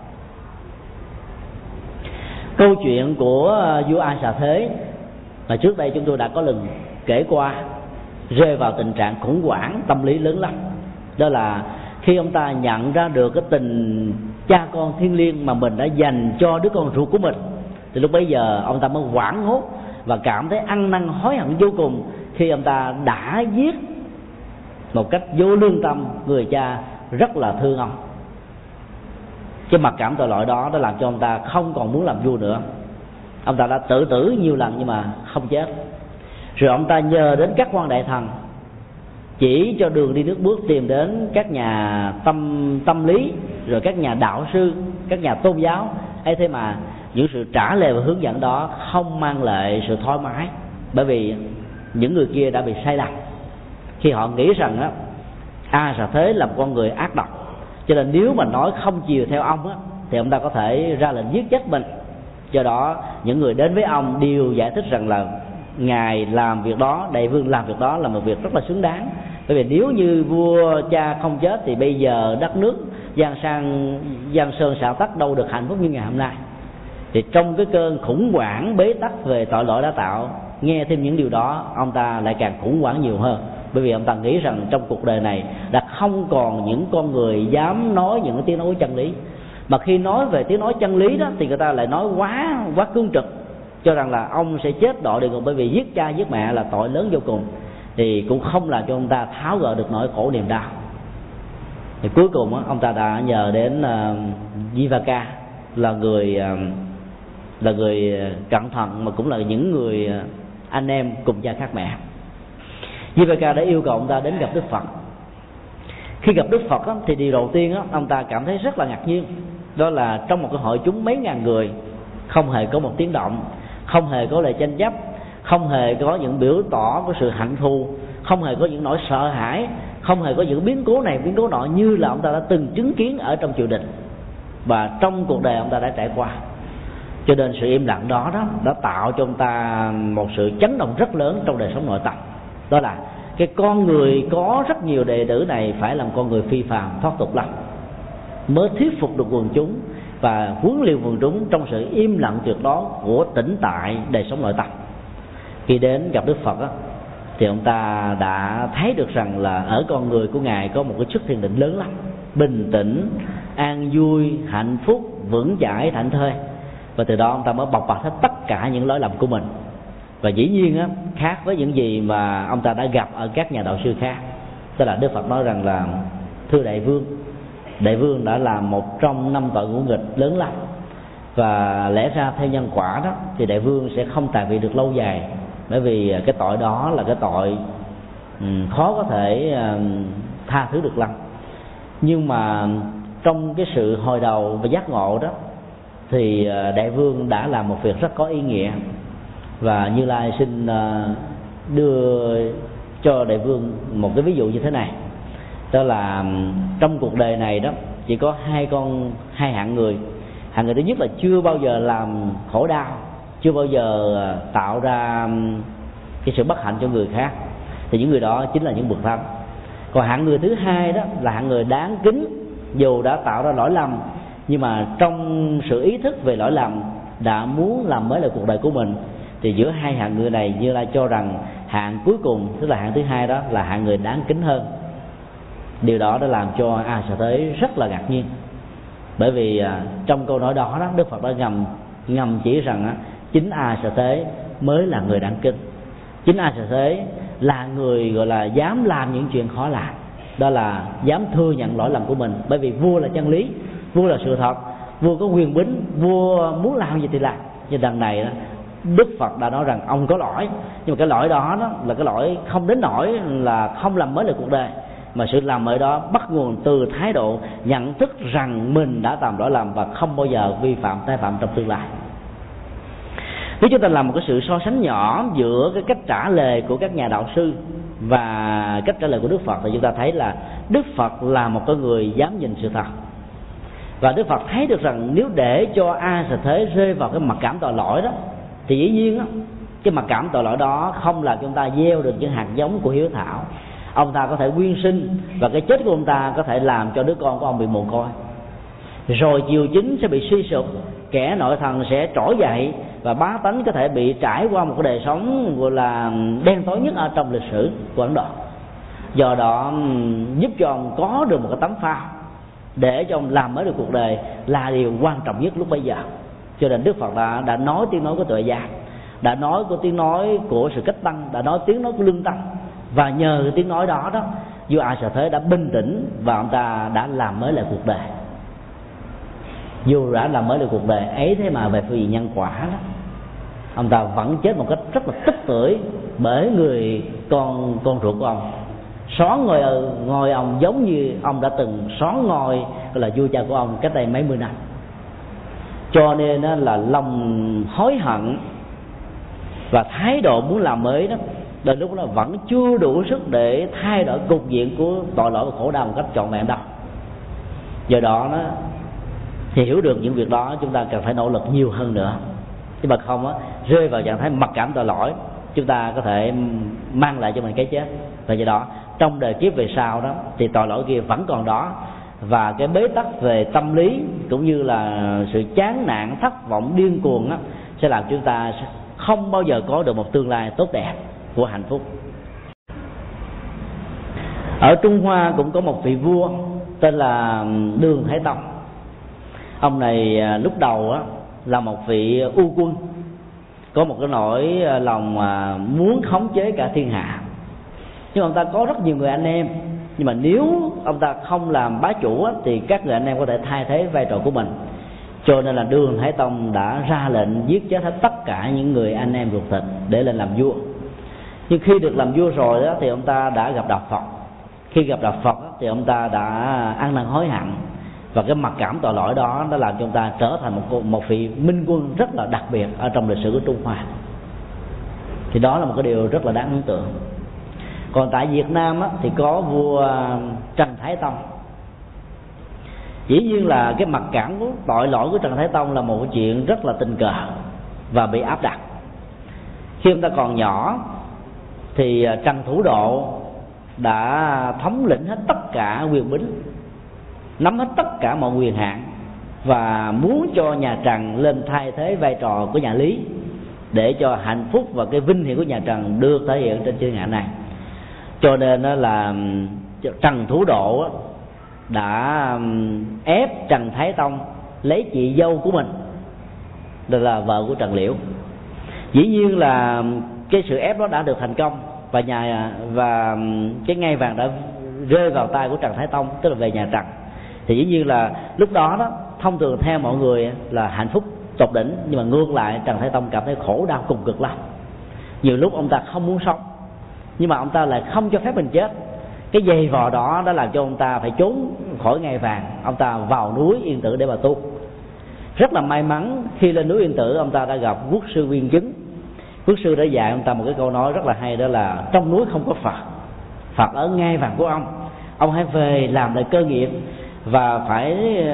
Câu chuyện của vua A Xà Thế mà trước đây chúng tôi đã có lần kể qua, rơi vào tình trạng khủng hoảng tâm lý lớn lắm. Đó là khi ông ta nhận ra được cái tình cha con thiêng liêng mà mình đã dành cho đứa con ruột của mình, thì lúc bấy giờ ông ta mới hoảng hốt và cảm thấy ăn năn hối hận vô cùng khi ông ta đã giết một cách vô lương tâm người cha rất là thương ông. Cái mặc cảm tội lỗi đó đã làm cho ông ta không còn muốn làm vua nữa. Ông ta đã tự tử nhiều lần nhưng mà không chết. Rồi ông ta nhờ đến các quan đại thần chỉ cho đường đi nước bước, tìm đến các nhà tâm tâm lý, rồi các nhà đạo sư, các nhà tôn giáo. Ấy thế mà những sự trả lời và hướng dẫn đó không mang lại sự thoải mái, bởi vì những người kia đã bị sai lầm khi họ nghĩ rằng á A Xà Thế là một con người ác độc, cho nên nếu mà nói không chiều theo ông á thì ông ta có thể ra lệnh giết chết mình. Do đó những người đến với ông đều giải thích rằng là ngài làm việc đó, đại vương làm việc đó là một việc rất là xứng đáng. Bởi vì nếu như vua cha không chết thì bây giờ đất nước giang sang giang sơn xạo tắc đâu được hạnh phúc như ngày hôm nay. Thì trong cái cơn khủng hoảng bế tắc về tội lỗi đã tạo, nghe thêm những điều đó, ông ta lại càng khủng hoảng nhiều hơn. Bởi vì ông ta nghĩ rằng trong cuộc đời này đã không còn những con người dám nói những cái tiếng nói chân lý, mà khi nói về tiếng nói chân lý đó thì người ta lại nói quá quá cương trực, cho rằng là ông sẽ chết đọa địa ngục bởi vì giết cha giết mẹ là tội lớn vô cùng, thì cũng không làm cho ông ta tháo gỡ được nỗi khổ niềm đau. Thì cuối cùng đó, ông ta đã nhờ đến uh, Jivaka, là người uh, là người cẩn thận mà cũng là những người anh em cùng cha khác mẹ. Jivaka đã yêu cầu ông ta đến gặp Đức Phật. Khi gặp Đức Phật đó, thì điều đầu tiên đó, ông ta cảm thấy rất là ngạc nhiên. Đó là trong một cái hội chúng mấy ngàn người, không hề có một tiếng động, không hề có lời tranh chấp, không hề có những biểu tỏ của sự hận thù, không hề có những nỗi sợ hãi, không hề có những biến cố này biến cố nọ như là ông ta đã từng chứng kiến ở trong triều đình và trong cuộc đời ông ta đã trải qua. Cho nên sự im lặng đó, đó đã tạo cho ông ta một sự chấn động rất lớn trong đời sống nội tâm. Đó là cái con người có rất nhiều đệ tử này phải làm con người phi phàm thoát tục lắm, mới thuyết phục được quần chúng và huấn luyện quần chúng trong sự im lặng tuyệt đối của tĩnh tại đời sống nội tâm. Khi đến gặp Đức Phật đó, thì ông ta đã thấy được rằng là ở con người của Ngài có một cái sức thiền định lớn lắm, bình tĩnh, an vui, hạnh phúc, vững chãi, thảnh thơi. Và từ đó ông ta mới bộc bạch hết tất cả những lỗi lầm của mình. Và dĩ nhiên á, khác với những gì mà ông ta đã gặp ở các nhà đạo sư khác. Tức là Đức Phật nói rằng là: thưa đại vương, đại vương đã làm một trong năm tội ngũ nghịch lớn lắm, và lẽ ra theo nhân quả đó thì đại vương sẽ không tại vị được lâu dài, bởi vì cái tội đó là cái tội um, khó có thể um, tha thứ được lắm. Nhưng mà trong cái sự hồi đầu và giác ngộ đó thì đại vương đã làm một việc rất có ý nghĩa. Và Như Lai xin đưa cho đại vương một cái ví dụ như thế này. Đó là trong cuộc đời này đó chỉ có hai con hai hạng người. Hạng người thứ nhất là chưa bao giờ làm khổ đau, chưa bao giờ tạo ra cái sự bất hạnh cho người khác, thì những người đó chính là những bậc thánh. Còn hạng người thứ hai đó là hạng người đáng kính, dù đã tạo ra lỗi lầm nhưng mà trong sự ý thức về lỗi lầm đã muốn làm mới lại cuộc đời của mình. Thì giữa hai hạng người này, Như Lai cho rằng hạng cuối cùng, tức là hạng thứ hai đó, là hạng người đáng kính hơn. Điều đó đã làm cho A Sở Thế rất là ngạc nhiên, bởi vì à, trong câu nói đó, đó Đức Phật đã ngầm ngầm chỉ rằng á, chính A Sở Thế mới là người đáng kính. Chính A Sở Thế là người gọi là dám làm những chuyện khó làm, đó là dám thừa nhận lỗi lầm của mình. Bởi vì vua là chân lý, vua là sự thật, vua có quyền bính, vua muốn làm gì thì làm. Nhưng đằng này đó, Đức Phật đã nói rằng ông có lỗi, nhưng mà cái lỗi đó, đó là cái lỗi không đến nỗi là không làm mới lại cuộc đời, mà sự làm mới đó bắt nguồn từ thái độ nhận thức rằng mình đã làm lỗi lầm và không bao giờ vi phạm tái phạm trong tương lai. Nếu chúng ta làm một cái sự so sánh nhỏ giữa cái cách trả lời của các nhà đạo sư và cách trả lời của Đức Phật, thì chúng ta thấy là Đức Phật là một cái người dám nhìn sự thật. Và Đức Phật thấy được rằng nếu để cho A Sở Thế rơi vào cái mặc cảm tội lỗi đó, thì dĩ nhiên đó, cái mặc cảm tội lỗi đó không làm cho chúng ta gieo được những hạt giống của hiếu thảo. Ông ta có thể quyên sinh, và cái chết của ông ta có thể làm cho đứa con của ông bị mồ côi, rồi triều chính sẽ bị suy sụp, kẻ nội thần sẽ trỗi dậy, và bá tánh có thể bị trải qua một cái đời sống gọi là đen tối nhất ở trong lịch sử của Ấn Độ. Do đó giúp cho ông có được một cái tấm phao để cho ông làm mới được cuộc đời là điều quan trọng nhất lúc bấy giờ. Cho nên Đức Phật đã, đã nói tiếng nói của tuệ giác, đã nói của tiếng nói của sự cách tăng, đã nói tiếng nói của lương tâm. Và nhờ cái tiếng nói đó đó, vua A Sở Thế đã bình tĩnh và ông ta đã làm mới lại cuộc đời. Dù đã làm mới lại cuộc đời ấy, thế mà về phương diện nhân quả đó, ông ta vẫn chết một cách rất là tức tưởi bởi người con con ruột của ông. Xón ngôi ngôi ông giống như ông đã từng xón ngôi gọi là vua cha của ông cách đây mấy mươi năm. Cho nên là lòng hối hận và thái độ muốn làm mới đó, đến lúc đó vẫn chưa đủ sức để thay đổi cục diện của tội lỗi và khổ đau một cách trọn vẹn đâu. Do đó nó thì hiểu được những việc đó, chúng ta cần phải nỗ lực nhiều hơn nữa. Chứ mà không á, rơi vào trạng thái mặc cảm tội lỗi, chúng ta có thể mang lại cho mình cái chết. Và do đó trong đời kiếp về sau đó thì tội lỗi kia vẫn còn đó, và cái bế tắc về tâm lý cũng như là sự chán nản, thất vọng, điên cuồng á, sẽ làm chúng ta không bao giờ có được một tương lai tốt đẹp của hạnh phúc. Ở Trung Hoa cũng có một vị vua tên là Đường Thái Tông. Ông này lúc đầu á là một vị ưu quân, có một cái nỗi lòng muốn khống chế cả thiên hạ. Nhưng mà ông ta có rất nhiều người anh em, nhưng mà nếu ông ta không làm bá chủ á, thì các người anh em có thể thay thế vai trò của mình. Cho nên là Đường Thái Tông đã ra lệnh giết chết hết tất cả những người anh em ruột thịt để lên làm vua. Nhưng khi được làm vua rồi đó, thì ông ta đã gặp đạo Phật. Khi gặp đạo Phật đó, thì ông ta đã ăn năn hối hận, và cái mặc cảm tội lỗi đó đã làm cho ông ta trở thành một một vị minh quân rất là đặc biệt ở trong lịch sử của Trung Hoa. Thì đó là một cái điều rất là đáng ấn tượng. Còn tại Việt Nam á, thì có vua Trần Thái Tông. Dĩ nhiên là cái mặc cảm của tội lỗi của Trần Thái Tông là một chuyện rất là tình cờ và bị áp đặt. Khi ông ta còn nhỏ thì Trần Thủ Độ đã thống lĩnh hết tất cả quyền bính, nắm hết tất cả mọi quyền hạn, và muốn cho nhà Trần lên thay thế vai trò của nhà Lý, để cho hạnh phúc và cái vinh hiển của nhà Trần được thể hiện trên thiên hạ này. Cho nên là Trần Thủ Độ đã ép Trần Thái Tông lấy chị dâu của mình, đó là vợ của Trần Liễu. Dĩ nhiên là cái sự ép đó đã được thành công, và nhà và cái ngai vàng đã rơi vào tay của Trần Thái Tông, tức là về nhà Trần. Thì dĩ nhiên là lúc đó đó thông thường theo mọi người là hạnh phúc tột đỉnh, nhưng mà ngược lại Trần Thái Tông cảm thấy khổ đau cùng cực lắm. Nhiều lúc ông ta không muốn sống, nhưng mà ông ta lại không cho phép mình chết. Cái dây vò đó đã làm cho ông ta phải trốn khỏi ngai vàng, ông ta vào núi Yên Tử để mà tu. Rất là may mắn khi lên núi Yên Tử, ông ta đã gặp quốc sư Viên Chứng. Quốc sư đã dạy ông ta một cái câu nói rất là hay, đó là trong núi không có Phật, Phật ở ngai vàng của ông. Ông hãy về làm lại cơ nghiệp và phải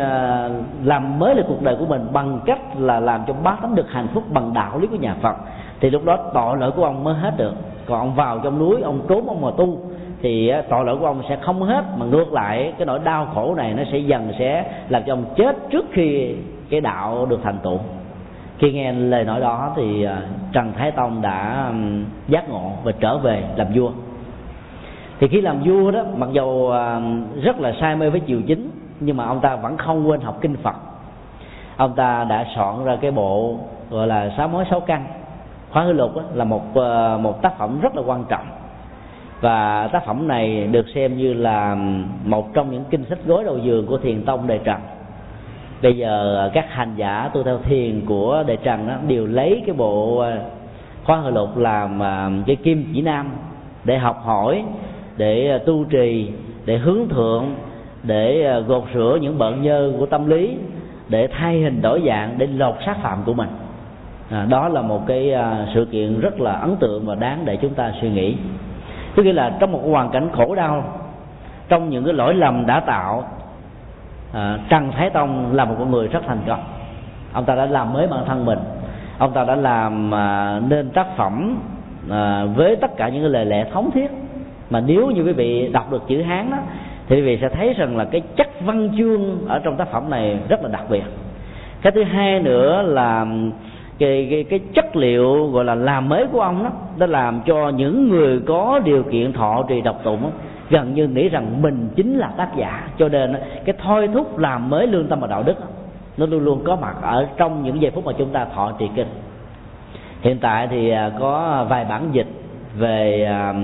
làm mới lại cuộc đời của mình bằng cách là làm cho bá tánh được hạnh phúc bằng đạo lý của nhà Phật. Thì lúc đó tội lỗi của ông mới hết được. Còn ông vào trong núi, ông trốn ông mà tu, thì tội lỗi của ông sẽ không hết, mà ngược lại cái nỗi đau khổ này nó sẽ dần sẽ làm cho ông chết trước khi cái đạo được thành tựu. Khi nghe lời nói đó thì Trần Thái Tông đã giác ngộ và trở về làm vua. Thì khi làm vua đó, mặc dù rất là say mê với triều chính, nhưng mà ông ta vẫn không quên học kinh Phật. Ông ta đã soạn ra cái bộ gọi là Sám Hối Sáu Căn. Khóa Hư Lục là một một tác phẩm rất là quan trọng, và tác phẩm này được xem như là một trong những kinh sách gối đầu giường của Thiền Tông Đại Trần. Bây giờ các hành giả tu theo thiền của Đại Trần đó, đều lấy cái bộ Khóa Hư Lục làm cái kim chỉ nam để học hỏi, để tu trì, để hướng thượng, để gột rửa những bợn nhơ của tâm lý, để thay hình đổi dạng, để lột xác phạm của mình. À, đó là một cái à, sự kiện rất là ấn tượng và đáng để chúng ta suy nghĩ. Tức nghĩa là trong một hoàn cảnh khổ đau, trong những cái lỗi lầm đã tạo, à, Trần Thái Tông là một con người rất thành công. Ông ta đã làm mới bản thân mình, ông ta đã làm à, nên tác phẩm à, với tất cả những cái lời lẽ thống thiết, mà nếu như quý vị đọc được chữ Hán đó, thì quý vị sẽ thấy rằng là cái chất văn chương ở trong tác phẩm này rất là đặc biệt. Cái thứ hai nữa là cái, cái, cái chất liệu gọi là làm mới của ông đó, đã làm cho những người có điều kiện thọ trì đọc tụng đó, gần như nghĩ rằng mình chính là tác giả. Cho nên cái thôi thúc làm mới lương tâm và đạo đức đó, nó luôn luôn có mặt ở trong những giây phút mà chúng ta thọ trì kinh. Hiện tại thì có vài bản dịch về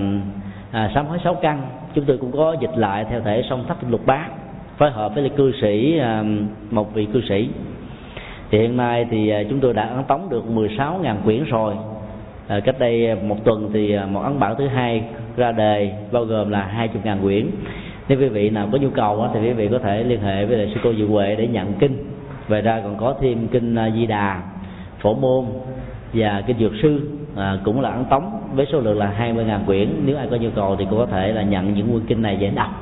à, Sám Hối Sáu Căn, chúng tôi cũng có dịch lại theo thể song thất lục bát, phối hợp với cư sĩ à, một vị cư sĩ. Thì hiện nay thì chúng tôi đã ấn tống được mười sáu nghìn quyển rồi. À, cách đây một tuần thì một ấn bản thứ hai ra đề, bao gồm là hai mươi nghìn quyển. Nếu quý vị nào có nhu cầu thì quý vị có thể liên hệ với lại sư cô Diệu Huệ để nhận kinh. Ngoài ra còn có thêm kinh Di Đà, Phổ Môn và kinh Dược Sư, à, cũng là ấn tống với số lượng là hai mươi nghìn quyển. Nếu ai có nhu cầu thì cũng có thể là nhận những quyển kinh này về đọc.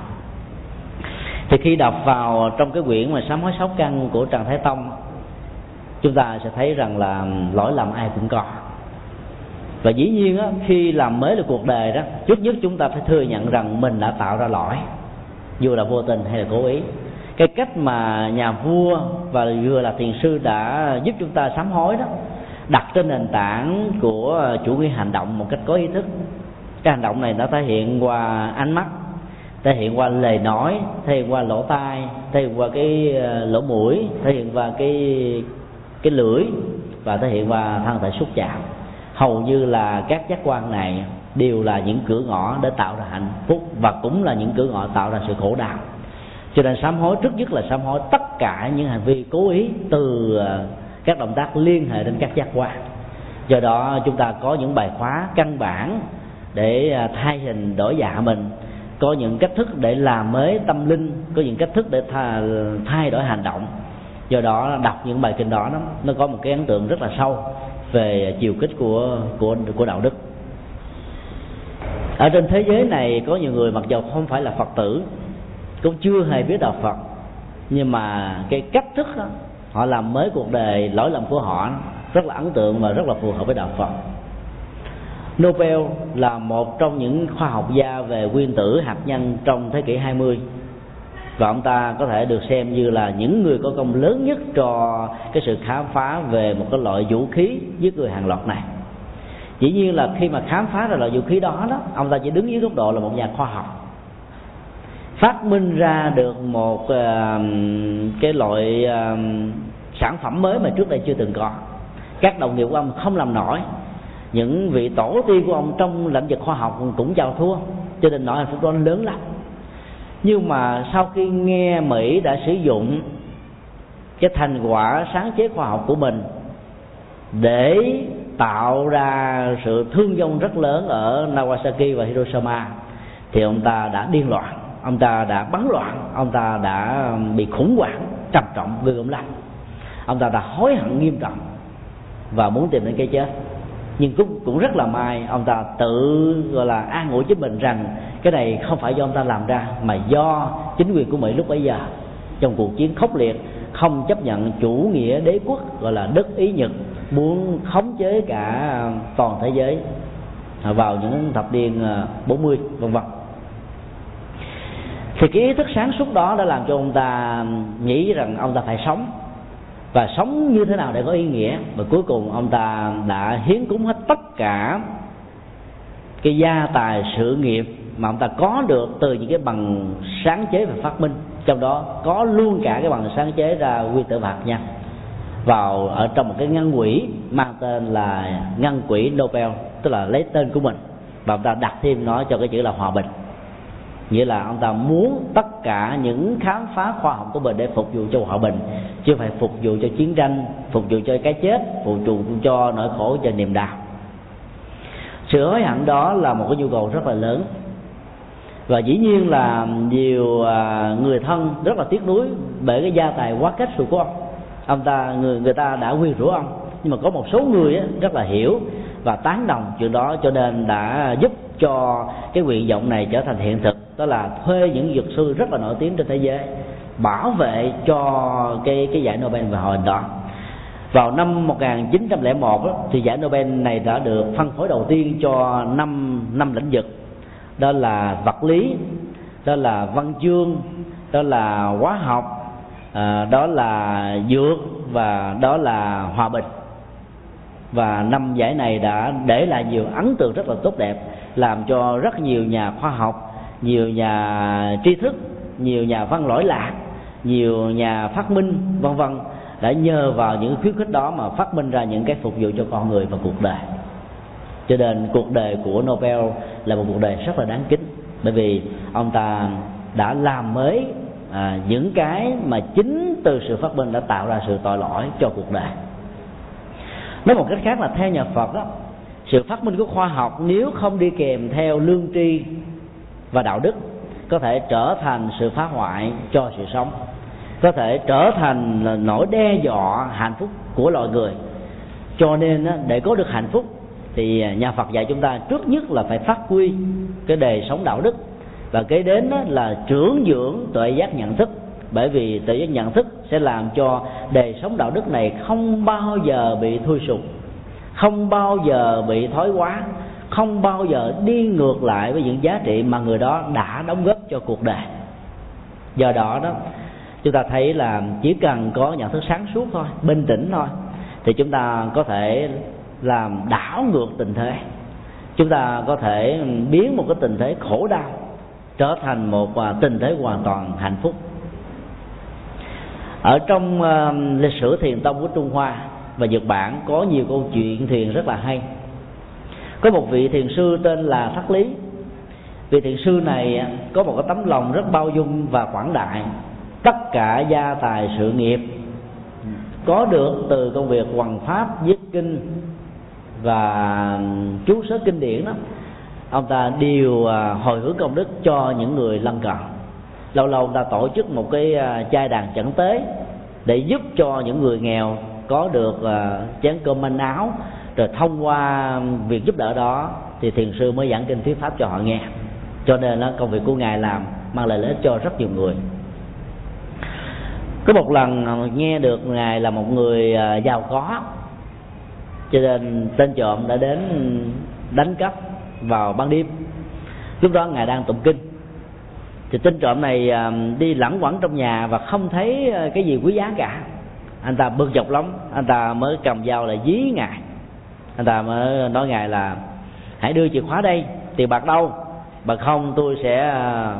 Thì khi đọc vào trong cái quyển mà Sám Hối Sáu Căn của Trần Thái Tông, chúng ta sẽ thấy rằng là lỗi lầm ai cũng có. Và dĩ nhiên á, khi làm mới được cuộc đời đó, trước nhất chúng ta phải thừa nhận rằng mình đã tạo ra lỗi, dù là vô tình hay là cố ý. cái cách mà nhà vua và vừa là thiền sư đã giúp chúng ta sám hối đó, đặt trên nền tảng của chủ nghĩa hành động một cách có ý thức. Cái hành động này nó thể hiện qua ánh mắt, thể hiện qua lời nói, thể hiện qua lỗ tai, thể hiện qua cái lỗ mũi, thể hiện qua cái cái lưỡi, và thể hiện qua thân thể xúc chạm. Hầu như là các giác quan này đều là những cửa ngõ để tạo ra hạnh phúc, và cũng là những cửa ngõ tạo ra sự khổ đau. Cho nên sám hối trước nhất là sám hối tất cả những hành vi cố ý từ các động tác liên hệ đến các giác quan. Do đó chúng ta có những bài khóa căn bản để thay hình đổi dạ mình, có những cách thức để làm mới tâm linh, có những cách thức để thay đổi hành động. Do đó đọc những bài kinh đó nó có một cái ấn tượng rất là sâu về chiều kích của của của đạo đức. Ở trên thế giới này có nhiều người mặc dù không phải là Phật tử, cũng chưa hề biết đạo Phật, nhưng mà cái cách thức đó, họ làm mới cuộc đời lỗi lầm của họ rất là ấn tượng và rất là phù hợp với đạo Phật. Nobel là một trong những khoa học gia về nguyên tử hạt nhân trong thế kỷ hai mươi, và ông ta có thể được xem như là những người có công lớn nhất cho cái sự khám phá về một cái loại vũ khí giết người hàng loạt này. Dĩ nhiên là khi mà khám phá ra loại vũ khí đó, đó ông ta chỉ đứng dưới góc độ là một nhà khoa học, phát minh ra được một uh, cái loại uh, sản phẩm mới mà trước đây chưa từng có. Các đồng nghiệp của ông không làm nổi, những vị tổ tiên của ông trong lĩnh vực khoa học cũng chào thua, cho nên nỗi hạnh phúc đó lớn lắm. Nhưng mà sau khi nghe Mỹ đã sử dụng cái thành quả sáng chế khoa học của mình để tạo ra sự thương vong rất lớn ở Nagasaki và Hiroshima, thì ông ta đã điên loạn, ông ta đã bắn loạn, ông ta đã bị khủng hoảng trầm trọng ghê gớm lắm. Ông ta đã hối hận nghiêm trọng và muốn tìm đến cái chết. Nhưng cũng, cũng rất là may, ông ta tự gọi là an ủi chính mình rằng cái này không phải do ông ta làm ra, mà do chính quyền của Mỹ lúc bấy giờ trong cuộc chiến khốc liệt không chấp nhận chủ nghĩa đế quốc gọi là đất Ý Nhật, muốn khống chế cả toàn thế giới vào những thập niên bốn mươi vân vân. Thì cái ý thức sáng suốt đó đã làm cho ông ta nghĩ rằng ông ta phải sống, và sống như thế nào để có ý nghĩa. Và cuối cùng ông ta đã hiến cúng hết tất cả cái gia tài sự nghiệp mà ông ta có được từ những cái bằng sáng chế và phát minh, trong đó có luôn cả cái bằng sáng chế ra nguyên tử hạt nhân, vào ở trong một cái ngân quỹ mang tên là ngân quỹ Nobel, tức là lấy tên của mình, và ông ta đặt thêm nó cho cái chữ là hòa bình. Nghĩa là ông ta muốn tất cả những khám phá khoa học của mình để phục vụ cho hòa bình, chứ phải phục vụ cho chiến tranh, phục vụ cho cái chết, phục vụ cho nỗi khổ, cho niềm đau. Sự hối hận đó là một cái nhu cầu rất là lớn, và dĩ nhiên là nhiều người thân rất là tiếc nuối bởi cái gia tài quá kết của ông. Ông ta người người ta đã quyến rũ ông, nhưng mà có một số người á, rất là hiểu và tán đồng chuyện đó, cho nên đã giúp cho cái nguyện vọng này trở thành hiện thực. Đó là thuê những dược sư rất là nổi tiếng trên thế giới bảo vệ cho cái cái giải Nobel về hòa bình đó. Vào năm một nghìn chín trăm lẻ một đó, thì giải Nobel này đã được phân phối đầu tiên cho năm năm lĩnh vực, đó là vật lý, đó là văn chương, đó là hóa học, à, đó là dược, và đó là hòa bình. Và năm giải này đã để lại nhiều ấn tượng rất là tốt đẹp, làm cho rất nhiều nhà khoa học, nhiều nhà tri thức, nhiều nhà văn lỗi lạc, nhiều nhà phát minh vân vân đã nhờ vào những khuyến khích đó mà phát minh ra những cái phục vụ cho con người và cuộc đời. Cho nên cuộc đời của Nobel là một cuộc đời rất là đáng kính, bởi vì ông ta đã làm mới à, những cái mà chính từ sự phát minh đã tạo ra sự tội lỗi cho cuộc đời. Nói một cách khác là theo nhà Phật đó, sự phát minh của khoa học nếu không đi kèm theo lương tri và đạo đức có thể trở thành sự phá hoại cho sự sống, có thể trở thành nỗi đe dọa hạnh phúc của loài người. Cho nên để có được hạnh phúc thì nhà Phật dạy chúng ta trước nhất là phải phát huy cái đời sống đạo đức, và kế đến là trưởng dưỡng tuệ giác nhận thức, bởi vì tuệ giác nhận thức sẽ làm cho đời sống đạo đức này không bao giờ bị thui sụp, không bao giờ bị thoái hóa, không bao giờ đi ngược lại với những giá trị mà người đó đã đóng góp cho cuộc đời. Do đó đó, chúng ta thấy là chỉ cần có nhận thức sáng suốt thôi, bình tĩnh thôi, thì chúng ta có thể làm đảo ngược tình thế. Chúng ta có thể biến một cái tình thế khổ đau trở thành một tình thế hoàn toàn hạnh phúc. Ở trong uh, lịch sử thiền tông của Trung Hoa và Nhật Bản có nhiều câu chuyện thiền rất là hay. Có một vị thiền sư tên là Thất Lý. Vị thiền sư này có một cái tấm lòng rất bao dung và quảng đại. Tất cả gia tài sự nghiệp có được từ công việc hoằng pháp, viết kinh và chú sớ kinh điển đó, ông ta đều hồi hướng công đức cho những người lân cận. Lâu lâu ông ta tổ chức một cái chai đàn chẩn tế để giúp cho những người nghèo có được chén cơm manh áo, rồi thông qua việc giúp đỡ đó thì thiền sư mới giảng kinh thuyết pháp cho họ nghe. Cho nên là công việc của ngài làm mang lại lợi ích cho rất nhiều người. Có một lần nghe được ngài là một người giàu có, cho nên tên trộm đã đến đánh cắp vào ban đêm. Lúc đó ngài đang tụng kinh, thì tên trộm này đi lẩn quẩn trong nhà và không thấy cái gì quý giá cả. Anh ta bực dọc lắm, anh ta mới cầm dao lại dí ngài. Anh ta mới nói ngài là hãy đưa chìa khóa đây, tiền bạc đâu, bằng không tôi sẽ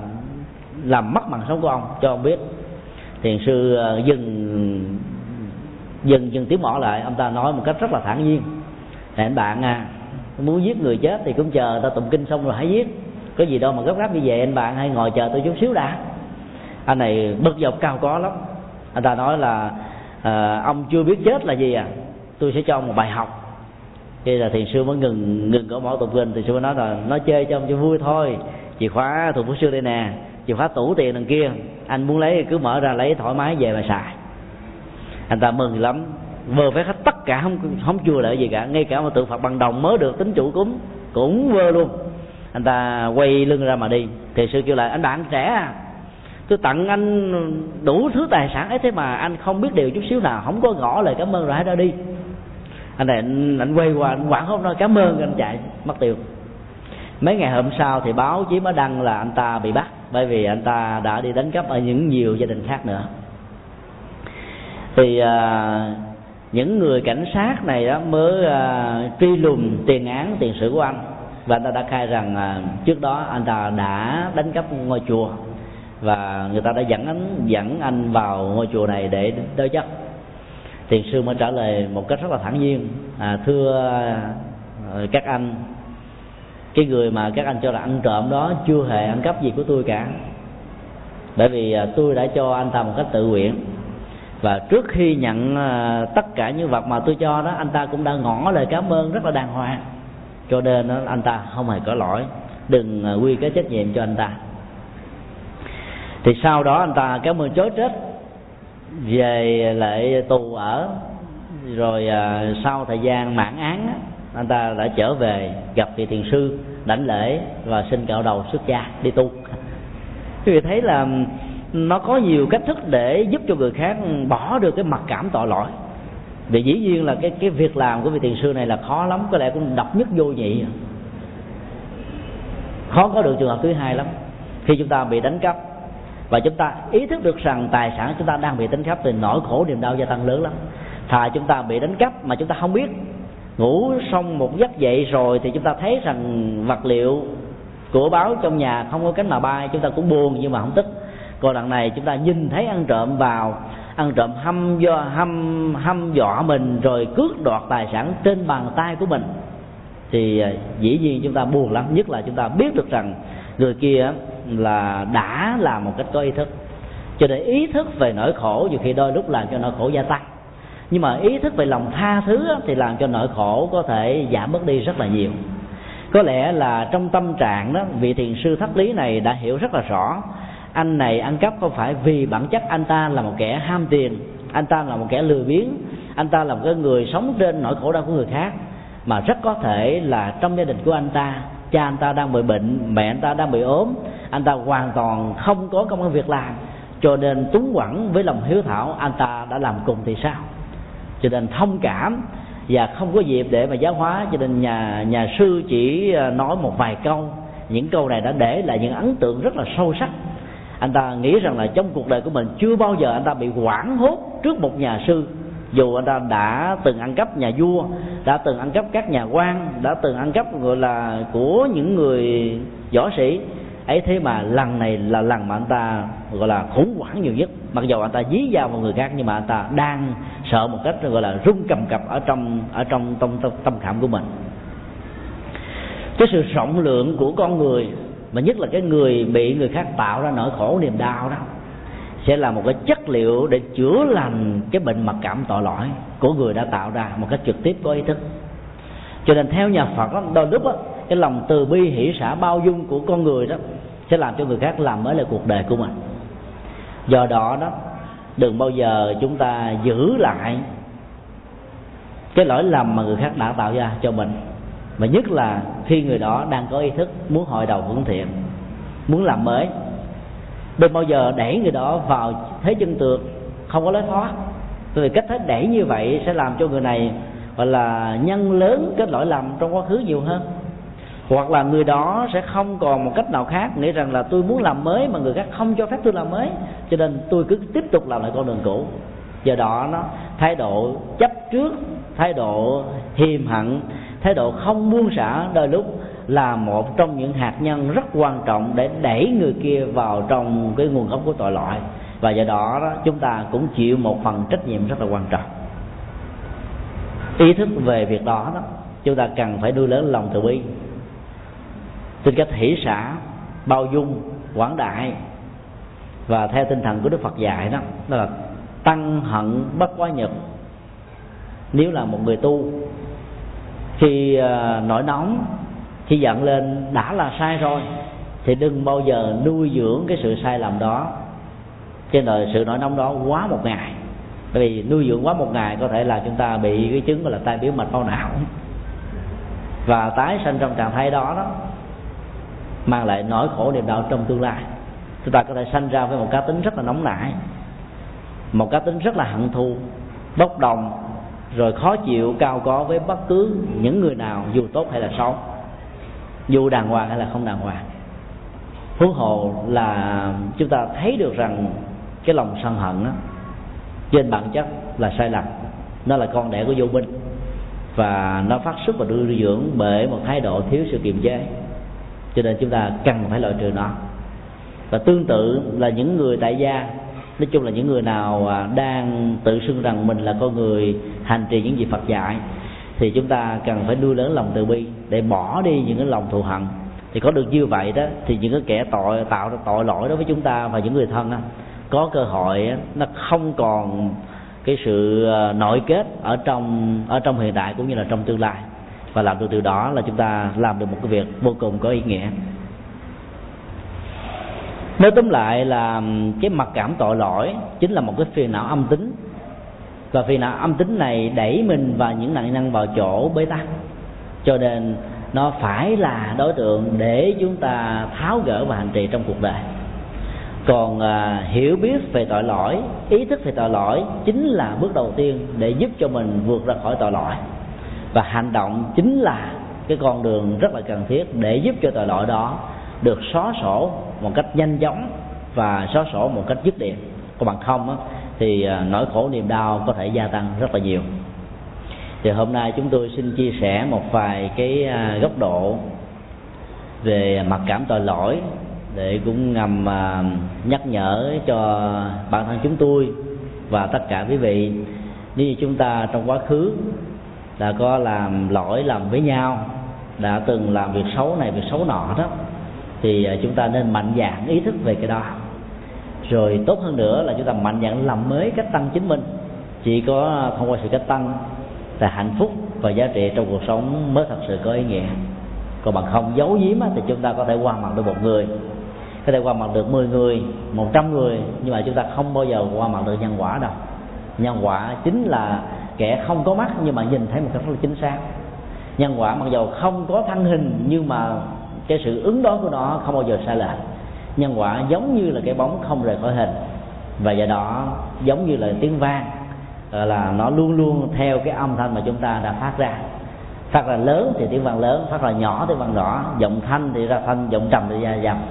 làm mất mạng sống của ông, cho ông biết. Thiền sư dừng dừng dừng tiếng mỏ lại, ông ta nói một cách rất là thản nhiên: "Này anh bạn à, muốn giết người chết thì cũng chờ ta tụng kinh xong rồi hãy giết, có gì đâu mà gấp gáp như vậy anh bạn, hãy ngồi chờ tôi chút xíu đã." Anh này bực dọc cao có lắm. Anh ta nói là à, ông chưa biết chết là gì à, tôi sẽ cho ông một bài học. Khi là thiền sư mới ngừng ngừng gõ mỏ tụng kinh, thiền sư mới nói là nói chơi cho ông cho vui thôi, chìa khóa thuộc của sư đây nè, chìa khóa tủ tiền đằng kia, anh muốn lấy cứ mở ra lấy thoải mái về mà xài. Anh ta mừng lắm, vơ vét hết tất cả, không không chừa lại gì cả, ngay cả một tượng Phật bằng đồng mới được tính chủ cúng cũng vơ luôn. Anh ta quay lưng ra mà đi. Thiền sư kêu lại: "Anh bạn trẻ à, tôi tặng anh đủ thứ tài sản ấy, thế mà anh không biết điều chút xíu nào, không có ngỏ lời cảm ơn rồi hãy ra đi." Anh này anh, anh quay qua anh quảng hốt nói cảm ơn, anh chạy mất tiêu. Mấy ngày hôm sau thì báo chí mới đăng là anh ta bị bắt, bởi vì anh ta đã đi đánh cắp ở những nhiều gia đình khác nữa. Thì à, những người cảnh sát này đó mới à, truy lùng tiền án tiền sử của anh, và anh ta đã khai rằng à, trước đó anh ta đã đánh cắp ngôi chùa, và người ta đã dẫn anh dẫn anh vào ngôi chùa này để đối chất. Thiền sư mới trả lời một cách rất là thản nhiên: à, thưa các anh, cái người mà các anh cho là ăn trộm đó chưa hề ăn cắp gì của tôi cả, bởi vì tôi đã cho anh ta một cách tự nguyện, và trước khi nhận tất cả những vật mà tôi cho đó, anh ta cũng đã ngỏ lời cảm ơn rất là đàng hoàng, cho nên anh ta không hề có lỗi, đừng quy cái trách nhiệm cho anh ta. Thì sau đó anh ta cảm ơn chối chết, về lại tù ở, rồi à, sau thời gian mãn án á, anh ta đã trở về gặp vị thiền sư, đảnh lễ và xin cạo đầu xuất gia đi tu. Quý vị thấy là nó có nhiều cách thức để giúp cho người khác bỏ được cái mặc cảm tội lỗi. Vì dĩ nhiên là cái cái việc làm của vị thiền sư này là khó lắm, có lẽ cũng độc nhất vô nhị, khó có được trường hợp thứ hai lắm. Khi chúng ta bị đánh cắp và chúng ta ý thức được rằng tài sản chúng ta đang bị đánh cắp thì nỗi khổ niềm đau gia tăng lớn lắm. Thà chúng ta bị đánh cắp mà chúng ta không biết, ngủ xong một giấc dậy rồi thì chúng ta thấy rằng vật liệu của báo trong nhà không có cánh mà bay, chúng ta cũng buồn nhưng mà không tức. Còn đằng này chúng ta nhìn thấy ăn trộm vào, ăn trộm hăm do hăm hăm dọa mình rồi cướp đoạt tài sản trên bàn tay của mình, thì dĩ nhiên chúng ta buồn lắm. Nhất là chúng ta biết được rằng người kia là đã làm một cách có ý thức, cho nên ý thức về nỗi khổ nhiều khi đôi lúc làm cho nỗi khổ gia tăng, nhưng mà ý thức về lòng tha thứ thì làm cho nỗi khổ có thể giảm bớt đi rất là nhiều. Có lẽ là trong tâm trạng đó, vị thiền sư Thất Lý này đã hiểu rất là rõ, anh này ăn cắp không phải vì bản chất anh ta là một kẻ ham tiền, anh ta là một kẻ lười biếng, anh ta là một cái người sống trên nỗi khổ đau của người khác, mà rất có thể là trong gia đình của anh ta, cha anh ta đang bị bệnh, mẹ anh ta đang bị ốm, anh ta hoàn toàn không có công ăn việc làm, cho nên túng quẫn với lòng hiếu thảo anh ta đã làm cùng thì sao. Cho nên thông cảm và không có dịp để mà giáo hóa, cho nên nhà nhà sư chỉ nói một vài câu. Những câu này đã để lại những ấn tượng rất là sâu sắc. anh ta nghĩ rằng là trong cuộc đời của mình chưa bao giờ anh ta bị hoảng hốt trước một nhà sư, dù anh ta đã từng ăn cắp nhà vua, đã từng ăn cắp các nhà quan, đã từng ăn cắp gọi là của những người võ sĩ ấy, thế mà lần này là lần mà anh ta gọi là khủng hoảng nhiều nhất. Mặc dù anh ta dí dao vào người khác, nhưng mà anh ta đang sợ một cách gọi là run cầm cập ở trong ở trong tâm, tâm, tâm khảm của mình. Cái sự rộng lượng của con người, mà nhất là cái người bị người khác tạo ra nỗi khổ niềm đau đó, sẽ là một cái chất liệu để chữa lành cái bệnh mặc cảm tội lỗi của người đã tạo ra một cách trực tiếp có ý thức. Cho nên theo nhà Phật đó, đôi lúc đó, cái lòng từ bi hỷ xả bao dung của con người đó sẽ làm cho người khác làm mới lại cuộc đời của mình. Do đó đó, đừng bao giờ chúng ta giữ lại cái lỗi lầm mà người khác đã tạo ra cho mình, mà nhất là khi người đó đang có ý thức muốn hồi đầu hướng thiện, muốn làm mới. Đừng bao giờ đẩy người đó vào thế chân tường không có lối thoát, vì cách thế đẩy như vậy sẽ làm cho người này gọi là nhân lớn cái lỗi lầm trong quá khứ nhiều hơn. Hoặc là người đó sẽ không còn một cách nào khác, nghĩ rằng là tôi muốn làm mới mà người khác không cho phép tôi làm mới, cho nên tôi cứ tiếp tục làm lại con đường cũ. Do đó nó thái độ chấp trước, thái độ hiềm hận, thái độ không buông xả đôi lúc là một trong những hạt nhân rất quan trọng để đẩy người kia vào trong cái nguồn gốc của tội lỗi. Và do đó, đó chúng ta cũng chịu một phần trách nhiệm rất là quan trọng. Ý thức về việc đó, đó chúng ta cần phải nuôi lớn lòng từ bi, tính cách hỷ xả, bao dung, quảng đại. Và theo tinh thần của Đức Phật dạy đó, đó là tăng hận bất quá nhật. Nếu là một người tu, khi uh, nổi nóng, khi giận lên đã là sai rồi, thì đừng bao giờ nuôi dưỡng cái sự sai lầm đó trên đời, sự nổi nóng đó quá một ngày. Bởi vì nuôi dưỡng quá một ngày có thể là chúng ta bị cái chứng gọi là tai biến mạch máu não, và tái sanh trong trạng thái đó đó mang lại nỗi khổ niềm đau trong tương lai. Chúng ta có thể sanh ra với một cá tính rất là nóng nảy, một cá tính rất là hận thù, bốc đồng, rồi khó chịu cao có với bất cứ những người nào, dù tốt hay là xấu, dù đàng hoàng hay là không đàng hoàng. Huống hồ là chúng ta thấy được rằng cái lòng sân hận đó, trên bản chất là sai lầm, nó là con đẻ của vô minh, và nó phát xuất và nuôi dưỡng bởi một thái độ thiếu sự kiềm chế. Cho nên chúng ta cần phải loại trừ nó. Và tương tự là những người tại gia, nói chung là những người nào đang tự xưng rằng mình là con người hành trì những gì Phật dạy, thì chúng ta cần phải nuôi lớn lòng từ bi để bỏ đi những cái lòng thù hận. Thì có được như vậy đó, thì những cái kẻ tội tạo ra tội lỗi đối với chúng ta và những người thân đó, có cơ hội nó không còn cái sự nội kết ở trong ở trong hiện tại cũng như là trong tương lai. Và làm được từ đó là chúng ta làm được một cái việc vô cùng có ý nghĩa. Nói tóm lại là cái mặc cảm tội lỗi chính là một cái phiền não âm tính, và phiền não âm tính này đẩy mình và những nạn nhân vào chỗ bế tắc. Cho nên nó phải là đối tượng để chúng ta tháo gỡ và hành trì trong cuộc đời. Còn à, hiểu biết về tội lỗi, ý thức về tội lỗi chính là bước đầu tiên để giúp cho mình vượt ra khỏi tội lỗi. Và hành động chính là cái con đường rất là cần thiết để giúp cho tội lỗi đó được xóa sổ một cách nhanh chóng và xóa sổ một cách dứt điểm. Còn bằng không á, thì à, nỗi khổ niềm đau có thể gia tăng rất là nhiều. Thì hôm nay chúng tôi xin chia sẻ một vài cái à, góc độ về mặc cảm tội lỗi, để cũng ngầm à, nhắc nhở cho bản thân chúng tôi và tất cả quý vị. Nếu như chúng ta trong quá khứ đã có làm lỗi lầm với nhau, đã từng làm việc xấu này việc xấu nọ đó, thì à, chúng ta nên mạnh dạn ý thức về cái đó. Rồi tốt hơn nữa là chúng ta mạnh dạn làm mới, cách tăng chính mình. Chỉ có thông qua sự cách tăng là hạnh phúc và giá trị trong cuộc sống mới thật sự có ý nghĩa. Còn bằng không giấu giếm thì chúng ta có thể qua mặt được một người, có thể qua mặt được mười người, một trăm người, nhưng mà chúng ta không bao giờ qua mặt được nhân quả đâu. Nhân quả chính là kẻ không có mắt nhưng mà nhìn thấy một cách rất là chính xác. Nhân quả mặc dù không có thân hình nhưng mà cái sự ứng đối của nó không bao giờ sai lệch. Nhân quả giống như là cái bóng không rời khỏi hình, và do đó giống như là tiếng vang, là nó luôn luôn theo cái âm thanh mà chúng ta đã phát ra. Phát ra lớn thì tiếng vang lớn, phát ra nhỏ thì vang nhỏ, giọng thanh thì ra thanh, giọng trầm thì ra trầm.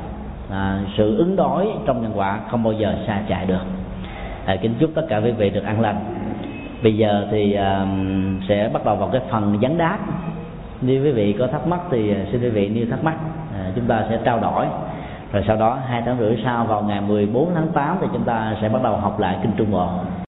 à, sự ứng đối trong nhân quả không bao giờ xa chạy được. À, kính chúc tất cả quý vị được an lành. Bây giờ thì à, sẽ bắt đầu vào cái phần vấn đáp. Nếu quý vị có thắc mắc thì xin quý vị nêu thắc mắc, à, chúng ta sẽ trao đổi. Rồi sau đó hai tháng rưỡi sau, vào ngày mười bốn tháng tám thì chúng ta sẽ bắt đầu học lại kinh Trung Bộ.